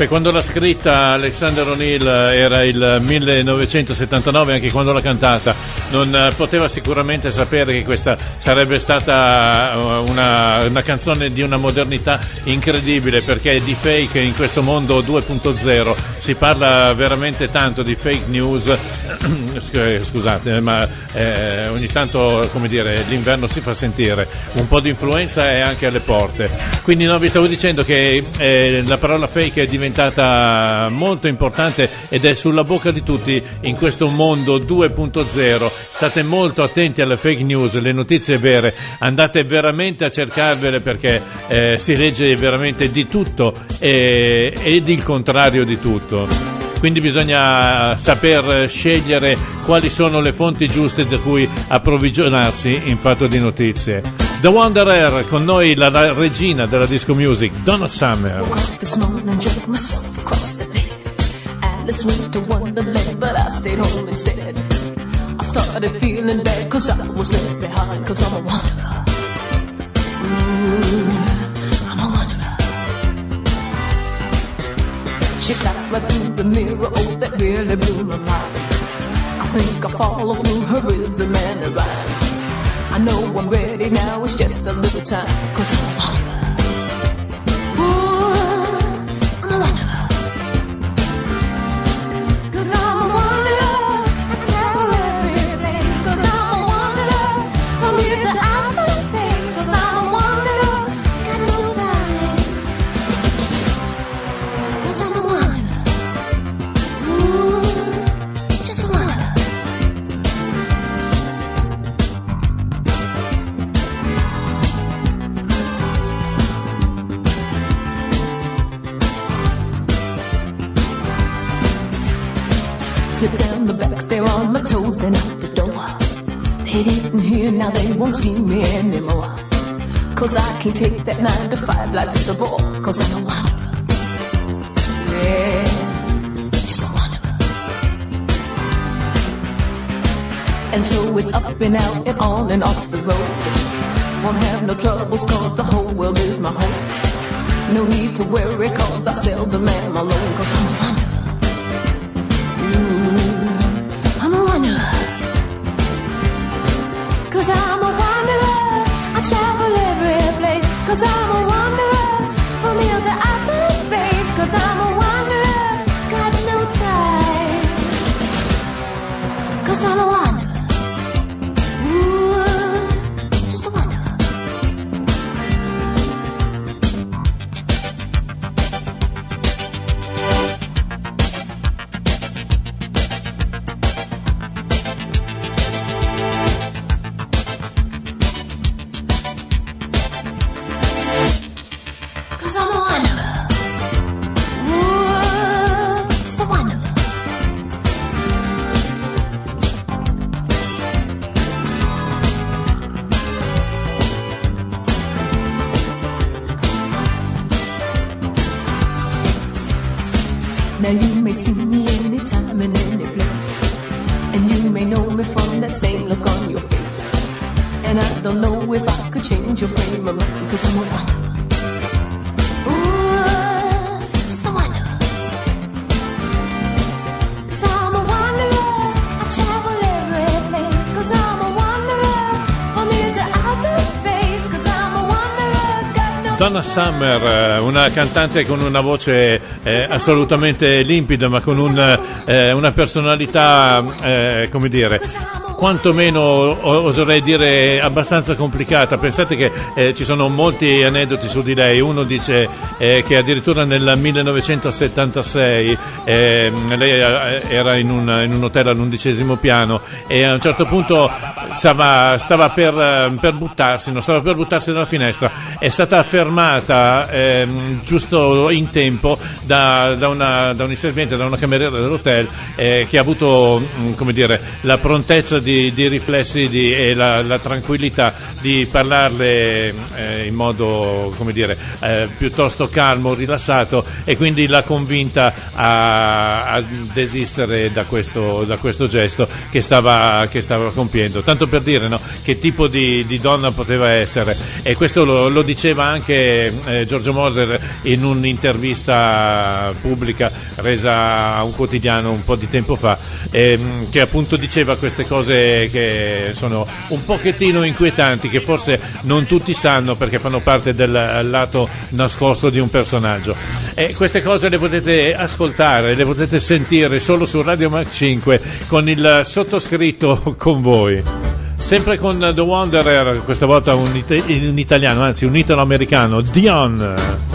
Beh, quando l'ha scritta Alexander O'Neill era il millenovecentosettantanove, anche quando l'ha cantata non eh, poteva sicuramente sapere che questa sarebbe stata una, una canzone di una modernità incredibile, perché di fake in questo mondo due punto zero si parla veramente tanto di fake news. Scusate, ma eh, ogni tanto, come dire, l'inverno si fa sentire, un po' di influenza è anche alle porte. Quindi no, vi stavo dicendo che eh, la parola fake è diventata molto importante ed è sulla bocca di tutti in questo mondo due punto zero. State molto attenti alle fake news, le notizie vere, andate veramente a cercarvele, perché eh, si legge veramente di tutto e, ed il contrario di tutto. Quindi bisogna saper scegliere quali sono le fonti giuste da cui approvvigionarsi in fatto di notizie. The Wanderer, con noi la, la regina della disco music, Donna Summer. This morning I drove myself across the bed. Alice went to Wonderland, but I stayed home instead. I started feeling bad cause I was left behind, cause I'm a wanderer. Ooh, I'm a wanderer. She got right through the mirror, oh that really blew my mind. I think I follow through her rhythm and her rhyme. I know I'm ready now, it's just a little time, cause I'm a wanderer. Ooh, I'm a wanderer. Cause I'm a wanderer, I travel every place. Cause I'm a wanderer, from here to outer space. Cause I'm a wanderer, got no time. Cause I'm a wanderer. Ooh, just a wanderer. Slip down the back stair on my toes, then out the door. They didn't hear, now they won't see me anymore. Cause I can't take that nine to five life as a bore. Cause I'm a wanderer. Yeah, just a wanderer. And so it's up and out and on and off the road. Won't have no troubles cause the whole world is my home. No need to worry cause I seldom am alone. Cause I'm a wanderer. I'm a wanderer. Cause I'm a wanderer, I travel every place. Cause I'm a wanderer, from here to outer space. Cause I'm a wanderer, got no time. Cause I'm a wanderer. Ooh, just a wanderer. Cause I'm a wanderer. Ooh, just a wanderer. Now you may see me anytime and any place, and you may know me from that same look on your face. And I don't know if I could change your frame of mind, cause I'm a wanderer. Donna Summer, una cantante con una voce eh, assolutamente limpida, ma con un, eh, una personalità, eh, come dire, quantomeno oserei dire abbastanza complicata. Pensate che eh, ci sono molti aneddoti su di lei. Uno dice eh, che addirittura nel millenovecentosettantasei eh, lei era in un, in un hotel all'undicesimo piano e a un certo punto stava, stava per, per buttarsi, non stava per buttarsi dalla finestra, è stata affermata eh, giusto in tempo da, da, una, da un inserviente, da una cameriera dell'hotel eh, che ha avuto, come dire, la prontezza di Di, di riflessi di, e la, la tranquillità di parlarle eh, in modo, come dire, eh, piuttosto calmo, rilassato, e quindi l'ha convinta a, a desistere da questo, da questo gesto che stava, che stava compiendo. Tanto per dire, no, che tipo di, di donna poteva essere, e questo lo, lo diceva anche anche eh, Giorgio Moroder in un'intervista pubblica resa a un quotidiano un po' di tempo fa, ehm, che appunto diceva queste cose che sono un pochettino inquietanti, che forse non tutti sanno perché fanno parte del lato nascosto di un personaggio. E queste cose le potete ascoltare, le potete sentire solo su Radio Mac cinque con il sottoscritto con voi. Sempre con The Wanderer, questa volta un, it- un italiano, anzi un italo-americano, Dion.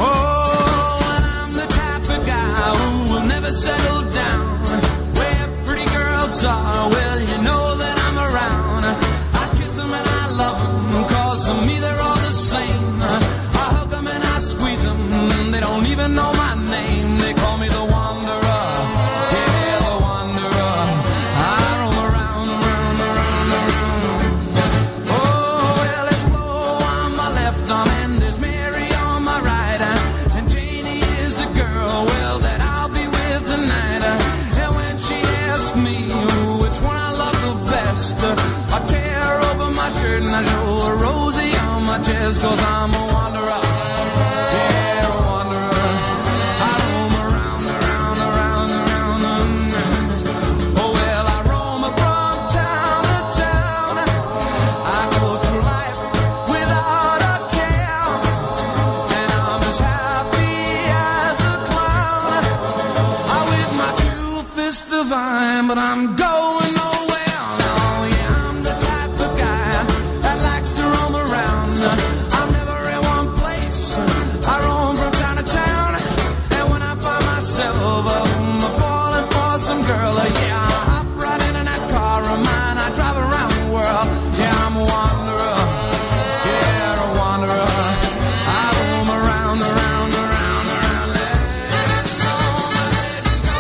Cause I'm a wanderer, yeah, a wanderer. I roam around, around, around, around. Oh well, I roam from town to town. I go through life without a care, and I'm as happy as a clown. I with my two fists divine, but I'm going nowhere. Oh yeah, I'm the type of guy that likes to roam around. I roam from town to town, and when I find myself um, falling for some girl, uh, yeah, I hop right in that car of mine. I drive around the world. Yeah, I'm a wanderer, yeah, a wanderer. I roam around, around, around, around. Let it go, let it go.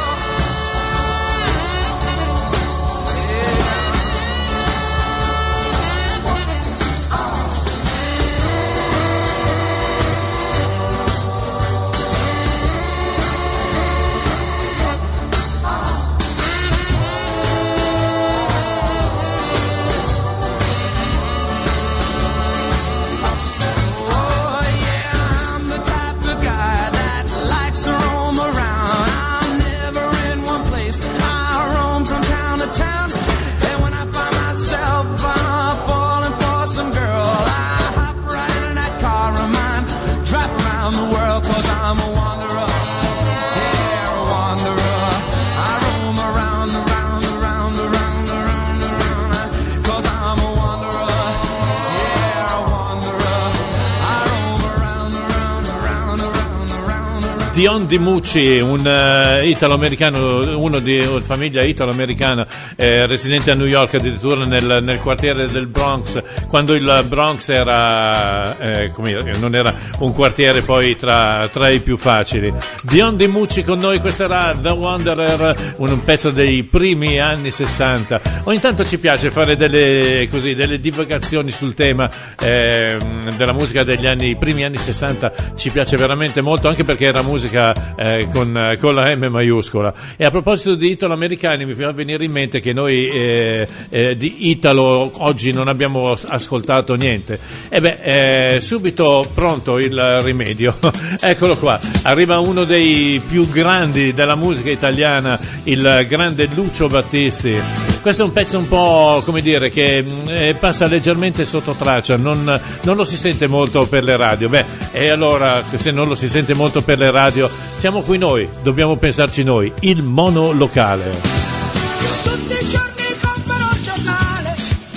Dion DiMucci, un uh, italo-americano, uno di una famiglia italo-americana, eh, residente a New York, addirittura nel, nel quartiere del Bronx, quando il Bronx era, eh, come dire, non era un quartiere poi tra, tra i più facili. Dion DiMucci con noi, questa era The Wanderer, un, un pezzo dei primi anni sessanta. Ogni tanto ci piace fare delle, così, delle divagazioni sul tema eh, della musica degli anni, primi anni sessanta, ci piace veramente molto, anche perché era musica Eh, con, con la M maiuscola. E a proposito di italo-americani, mi fa venire in mente che noi eh, eh, di Italo oggi non abbiamo ascoltato niente. E beh, eh, subito pronto il rimedio. Eccolo qua, arriva uno dei più grandi della musica italiana, il grande Lucio Battisti. Questo è un pezzo un po', come dire, che eh, passa leggermente sotto traccia, non, non lo si sente molto per le radio. Beh, e allora, se non lo si sente molto per le radio, siamo qui noi, dobbiamo pensarci noi, il monolocale. Tutti i giorni compro il giornale,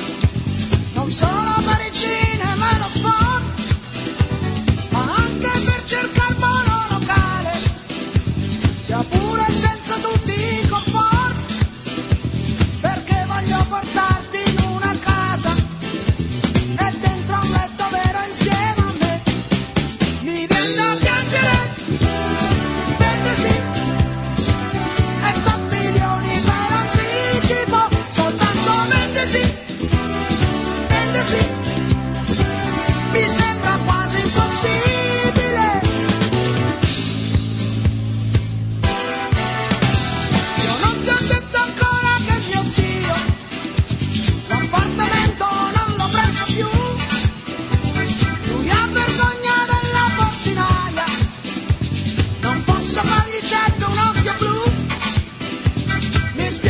non solo per il cinema e lo sport, ma anche per cercare il monolocale, sia pure senza tutti i comfort, perché voglio portarti in una casa e dentro un letto vero insieme a me. Mi viene da piangere, vede sì, e tot milioni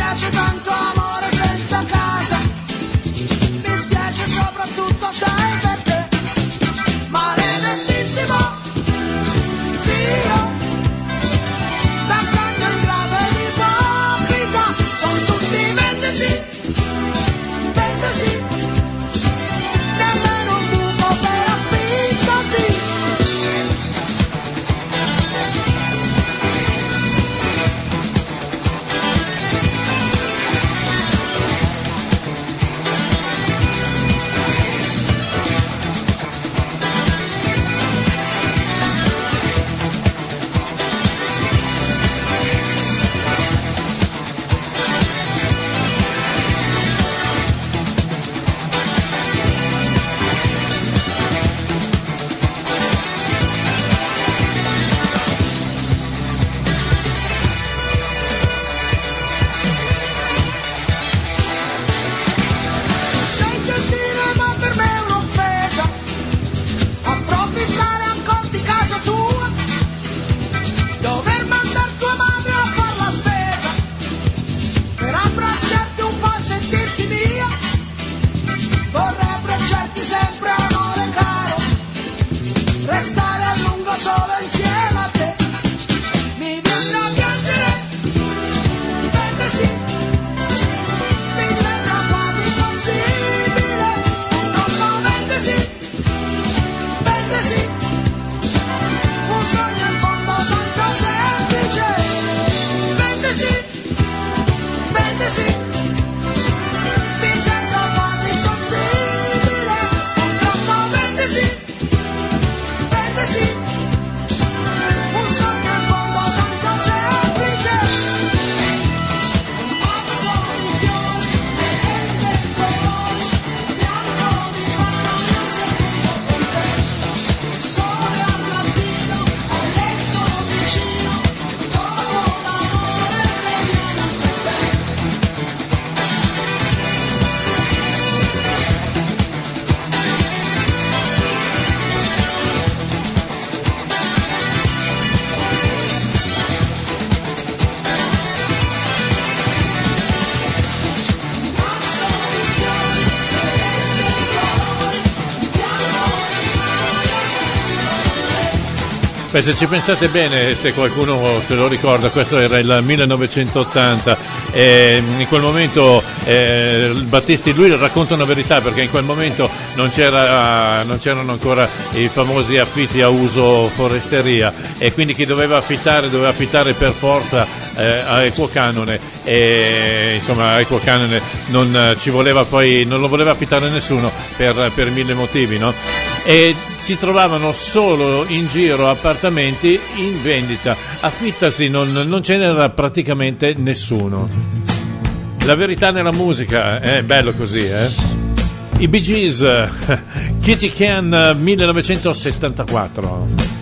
dispiace tanto amore senza casa, mi spiace soprattutto sai perché, maledettissimo zio, d'accanto il grave ed ipocrita, sono tutti vendesi, vendesi, nemmeno un buco per affitto, sì. Sei gentile ma per me è un'offesa approfittare ancora di casa tua, dover mandar tua madre a far la spesa per abbracciarti un po' e sentirti mia. Vorrei abbracciarti sempre amore caro, restare a lungo solo insieme a te. Mi viene a piangere, vendesi, mi sembra quasi impossibile. Purtroppo vendesi, vendesi, un sogno in fondo tanto semplice. Vendesi, vendesi, mi sembra quasi impossibile. Purtroppo vendesi, vendesi, un sogno in fondo tanto semplice. Un mazzo di fiori, niente colori, bianco di mano mi seguito con te. Il sole al mattino, al letto vicino, dopo l'amore che viene con te. Mazzo di fiori, niente colori, bianco di mano mi seguito con te. Beh, se ci pensate bene, se qualcuno se lo ricorda, questo era il millenovecentottanta, e in quel momento eh, Battisti, lui racconta una verità, perché in quel momento non, c'era, non c'erano ancora i famosi affitti a uso foresteria, e quindi chi doveva affittare doveva affittare per forza eh, a equo canone, e insomma a equo canone non eh, ci voleva poi, non lo voleva affittare nessuno per, per mille motivi, no? E si trovavano solo in giro appartamenti in vendita, affittasi non, non ce n'era praticamente nessuno. La verità nella musica è bello così, eh? I Bee Gees, Kitty Can, millenovecentosettantaquattro.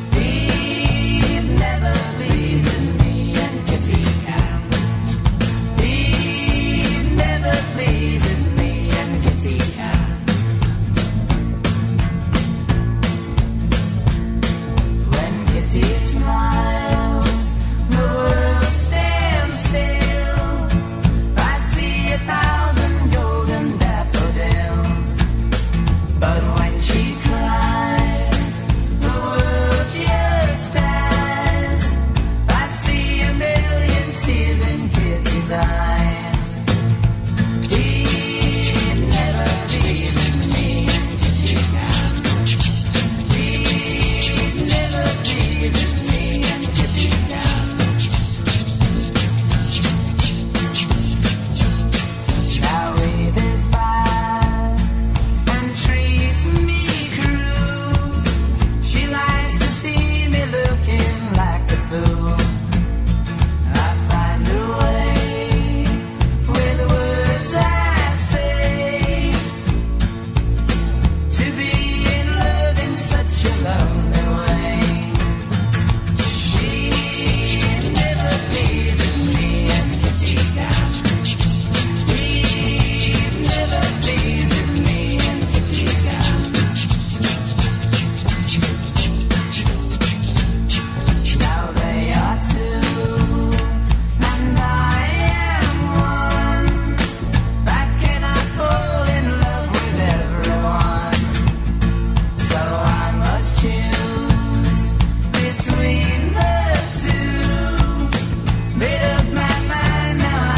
Smiles, the world stands still. I see a thousand golden daffodils, but when she cries, the world just dies. I see a million tears in Kitty's eyes. He never pleases me, Kitty Cat. He never pleases me, Kitty Cat. Now Reader's by and treats me cruel. She likes to see me looking like a fool. I find a way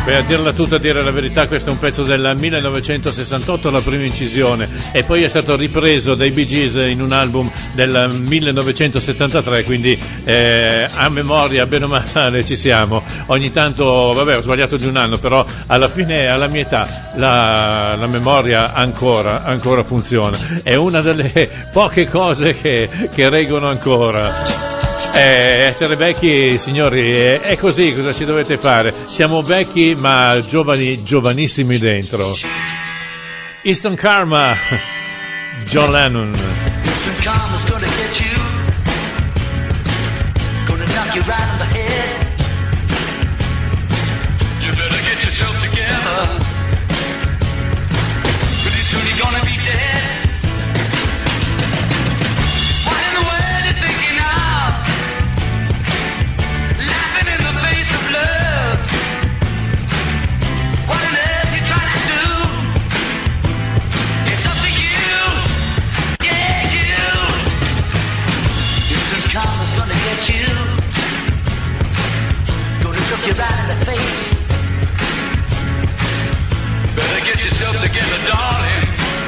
Beh, a dirla tutta, a dire la verità, questo è un pezzo del millenovecentosessantotto, la prima incisione, e poi è stato ripreso dai Bee Gees in un album del millenovecentosettantatré, quindi eh, a memoria, bene o male, ci siamo. Ogni tanto, vabbè, ho sbagliato di un anno, però alla fine, alla mia età, la, la memoria ancora, ancora funziona. È una delle poche cose che, che reggono ancora. Eh, essere vecchi, signori, è, è così, cosa ci dovete fare? Siamo vecchi ma giovani, giovanissimi dentro. Eastern Karma, John Lennon. Eastern Karma's gonna get you, gonna knock you right on the head. You better get yourself together, pretty soon you're gonna be dead. You gonna look you right in the face. Better get yourself together, darling.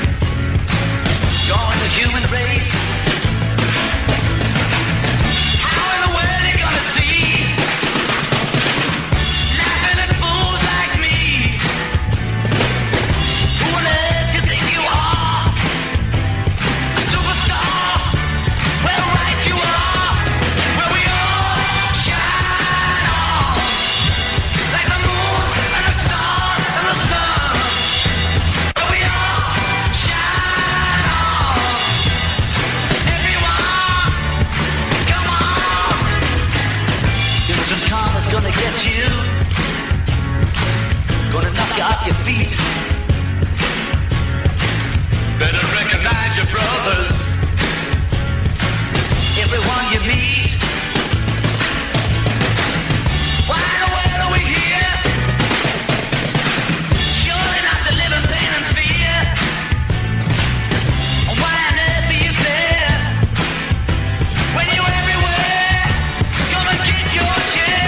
Join the human race. How in the world you gonna see laughing at fools like me? Who on earth do you think you are? A superstar? Well, right you are. Gonna get you, gonna knock you off your feet. Better recognize your brothers, everyone you meet. Why in the world are we here? Surely not to live in pain and fear. Why on earth do you fear? When you're everywhere, gonna get your share.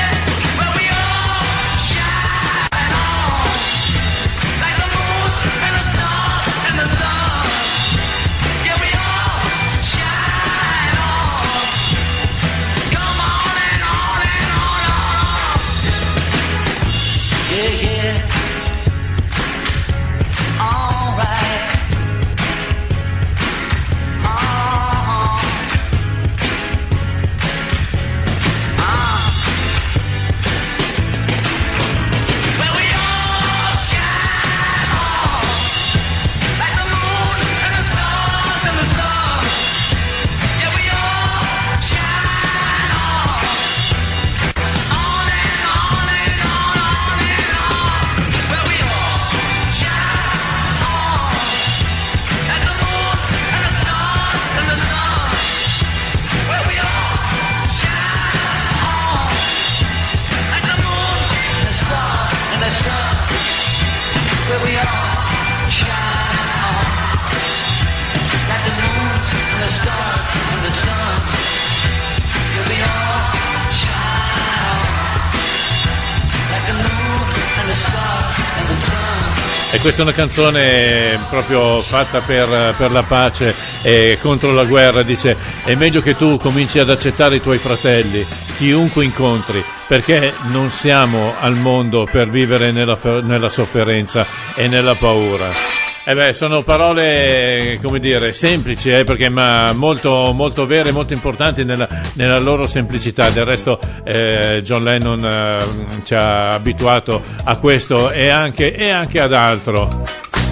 E questa è una canzone proprio fatta per, per la pace e contro la guerra. Dice: è meglio che tu cominci ad accettare i tuoi fratelli, chiunque incontri, perché non siamo al mondo per vivere nella, nella sofferenza e nella paura. Eh beh, sono parole, come dire, semplici, eh, perché ma molto, molto vere, molto importanti nella, nella loro semplicità. Del resto eh, John Lennon eh, ci ha abituato a questo e anche, e anche ad altro.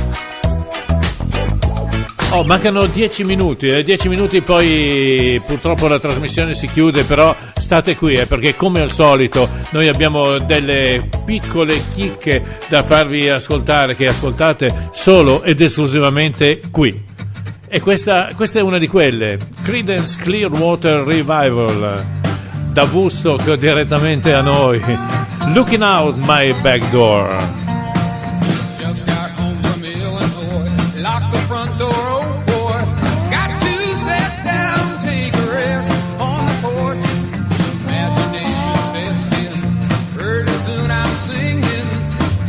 Oh, mancano dieci minuti, eh, dieci minuti poi purtroppo la trasmissione si chiude, però state qui, eh, perché come al solito noi abbiamo delle piccole chicche da farvi ascoltare, che ascoltate solo ed esclusivamente qui. E questa, questa è una di quelle, Creedence Clearwater Revival, da Woodstock direttamente a noi, Looking Out My Back Door. Just got home from Illinois, locked the front door, oh boy, got to sit down, take a rest on the porch. Imagination sets in, pretty soon I'm singing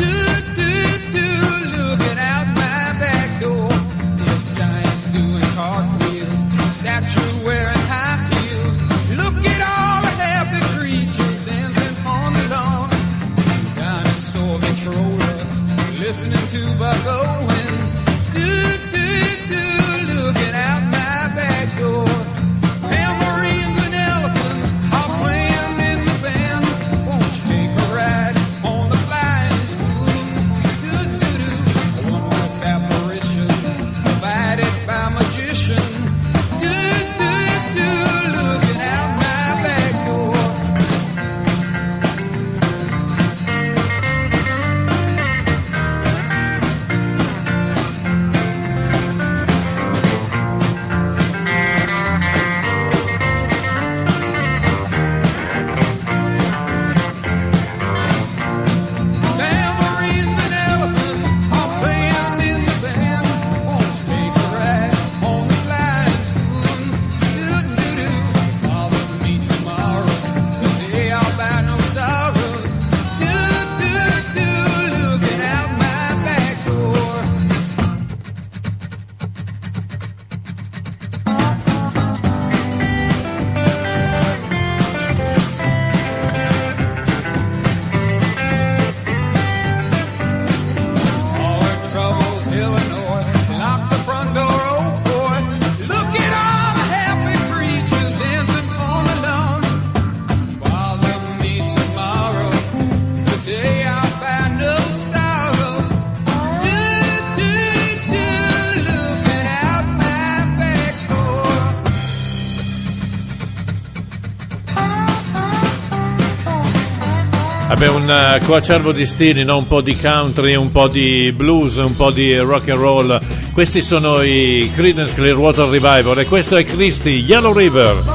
listening to Buck Owens. Do, do, do, looking out my back door. Tambourines and elephants are playing in the band. Won't you take a ride on the flying spoon? Do, do, do, a wondrous apparition provided by magician. Do, do, do, looking out my back door. Tambourines and elephants are playing in the band. Won't you take a ride on the flying spoon? Do, do, do, follow me tomorrow. Today I'll buy no sorrows. Do, do, do, looking out my back door. All our troubles, Illinois, lock the front door, oh boy. Look at all the happy creatures dancing on the lawn. Bother me tomorrow, today I'll find no sorrow. Do, do, do, looking out my back door. Vabbè, un eh, coacervo di stili, no? Un po' di country, un po' di blues, un po' di rock and roll. Questi sono i Creedence Clearwater Revival e questo è Christie, Yellow River.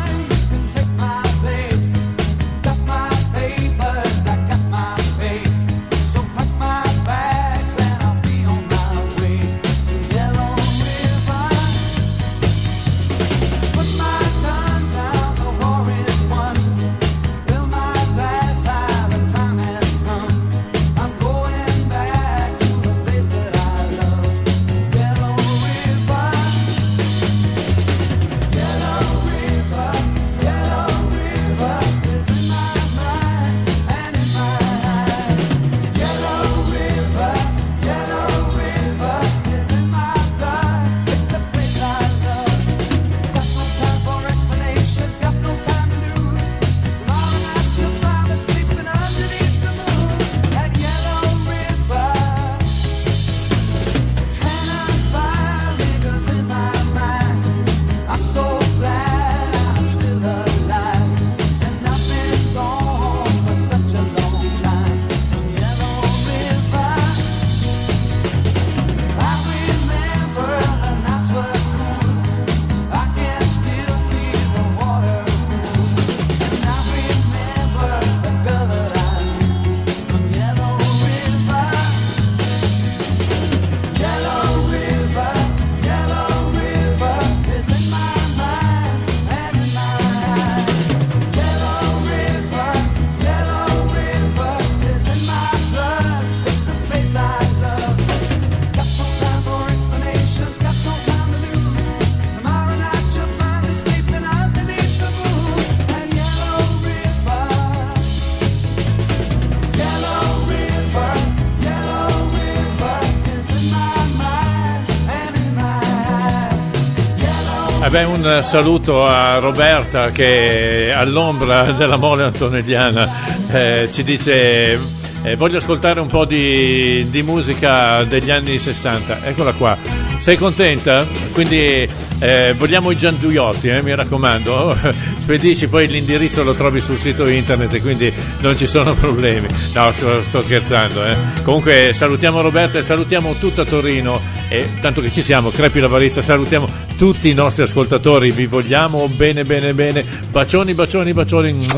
Vabbè, un saluto a Roberta che all'ombra della mole antonelliana eh, ci dice eh, voglio ascoltare un po' di, di musica degli anni sessanta. Eccola qua, sei contenta? Quindi eh, vogliamo i Gianduiotti, eh, mi raccomando. Spedisci, poi l'indirizzo lo trovi sul sito internet e quindi non ci sono problemi. No, sto, sto scherzando, eh. Comunque salutiamo Roberta e salutiamo tutta Torino e tanto che ci siamo, crepi l'avarizia, salutiamo tutti i nostri ascoltatori, vi vogliamo bene bene bene, bacioni bacioni bacioni.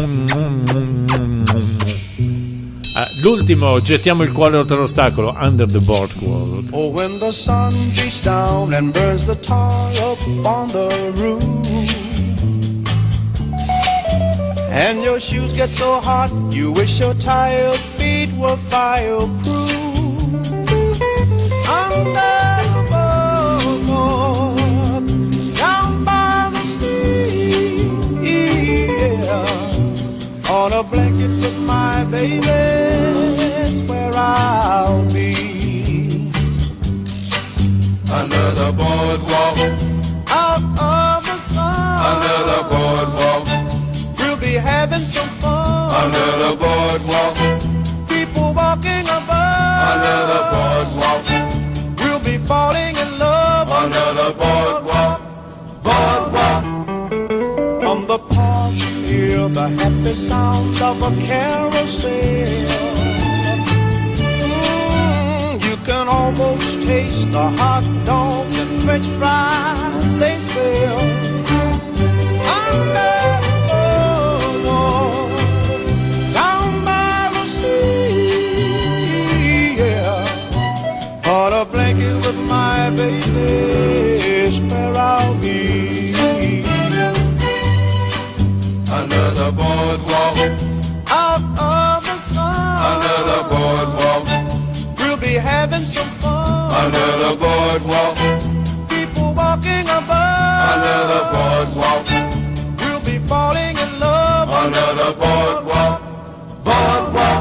Ah, l'ultimo, gettiamo il cuore oltre l'ostacolo, Under the Boardwalk. Oh, when the sun beats down and burns the tar up on the roof, and your shoes get so hot, you wish your tired feet were fireproof. Under the boardwalk, down by the street, yeah, on a blanket with my baby, where I'll be. yourself a carousel. Mm, you can almost taste the hot dogs and French fries they sell. Under the boardwalk, down by the sea, yeah. On a blanket with my baby is where I'll be. Under the boardwalk, out of the sun, under the boardwalk, we'll be having some fun. Under the boardwalk, people walking above. Under the boardwalk, we'll be falling in love. Under the boardwalk, boardwalk.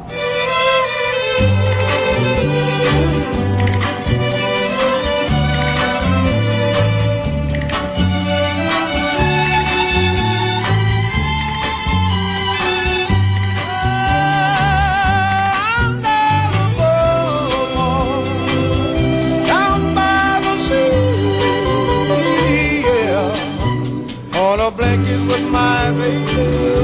Blanket with my baby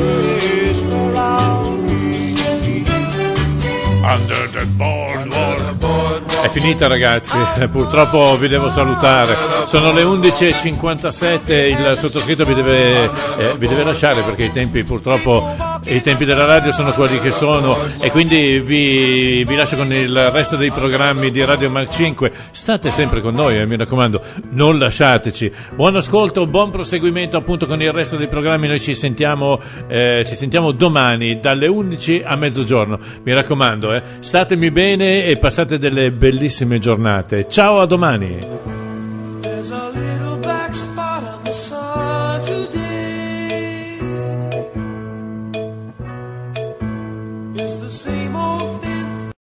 around me. Under the boardwalk. È finita, ragazzi, eh, purtroppo vi devo salutare. Sono le undici e cinquantasette, il sottoscritto vi deve, eh, vi deve lasciare perché i tempi purtroppo i tempi della radio sono quelli che sono e quindi vi, vi lascio con il resto dei programmi di Radio Mac cinque. State sempre con noi, eh, mi raccomando, non lasciateci. Buon ascolto, buon proseguimento appunto con il resto dei programmi. Noi ci sentiamo eh, ci sentiamo domani dalle undici a mezzogiorno. Mi raccomando, eh, statemi bene e passate delle bellissime giornate. Ciao, a domani. There's a little black spot on the sun.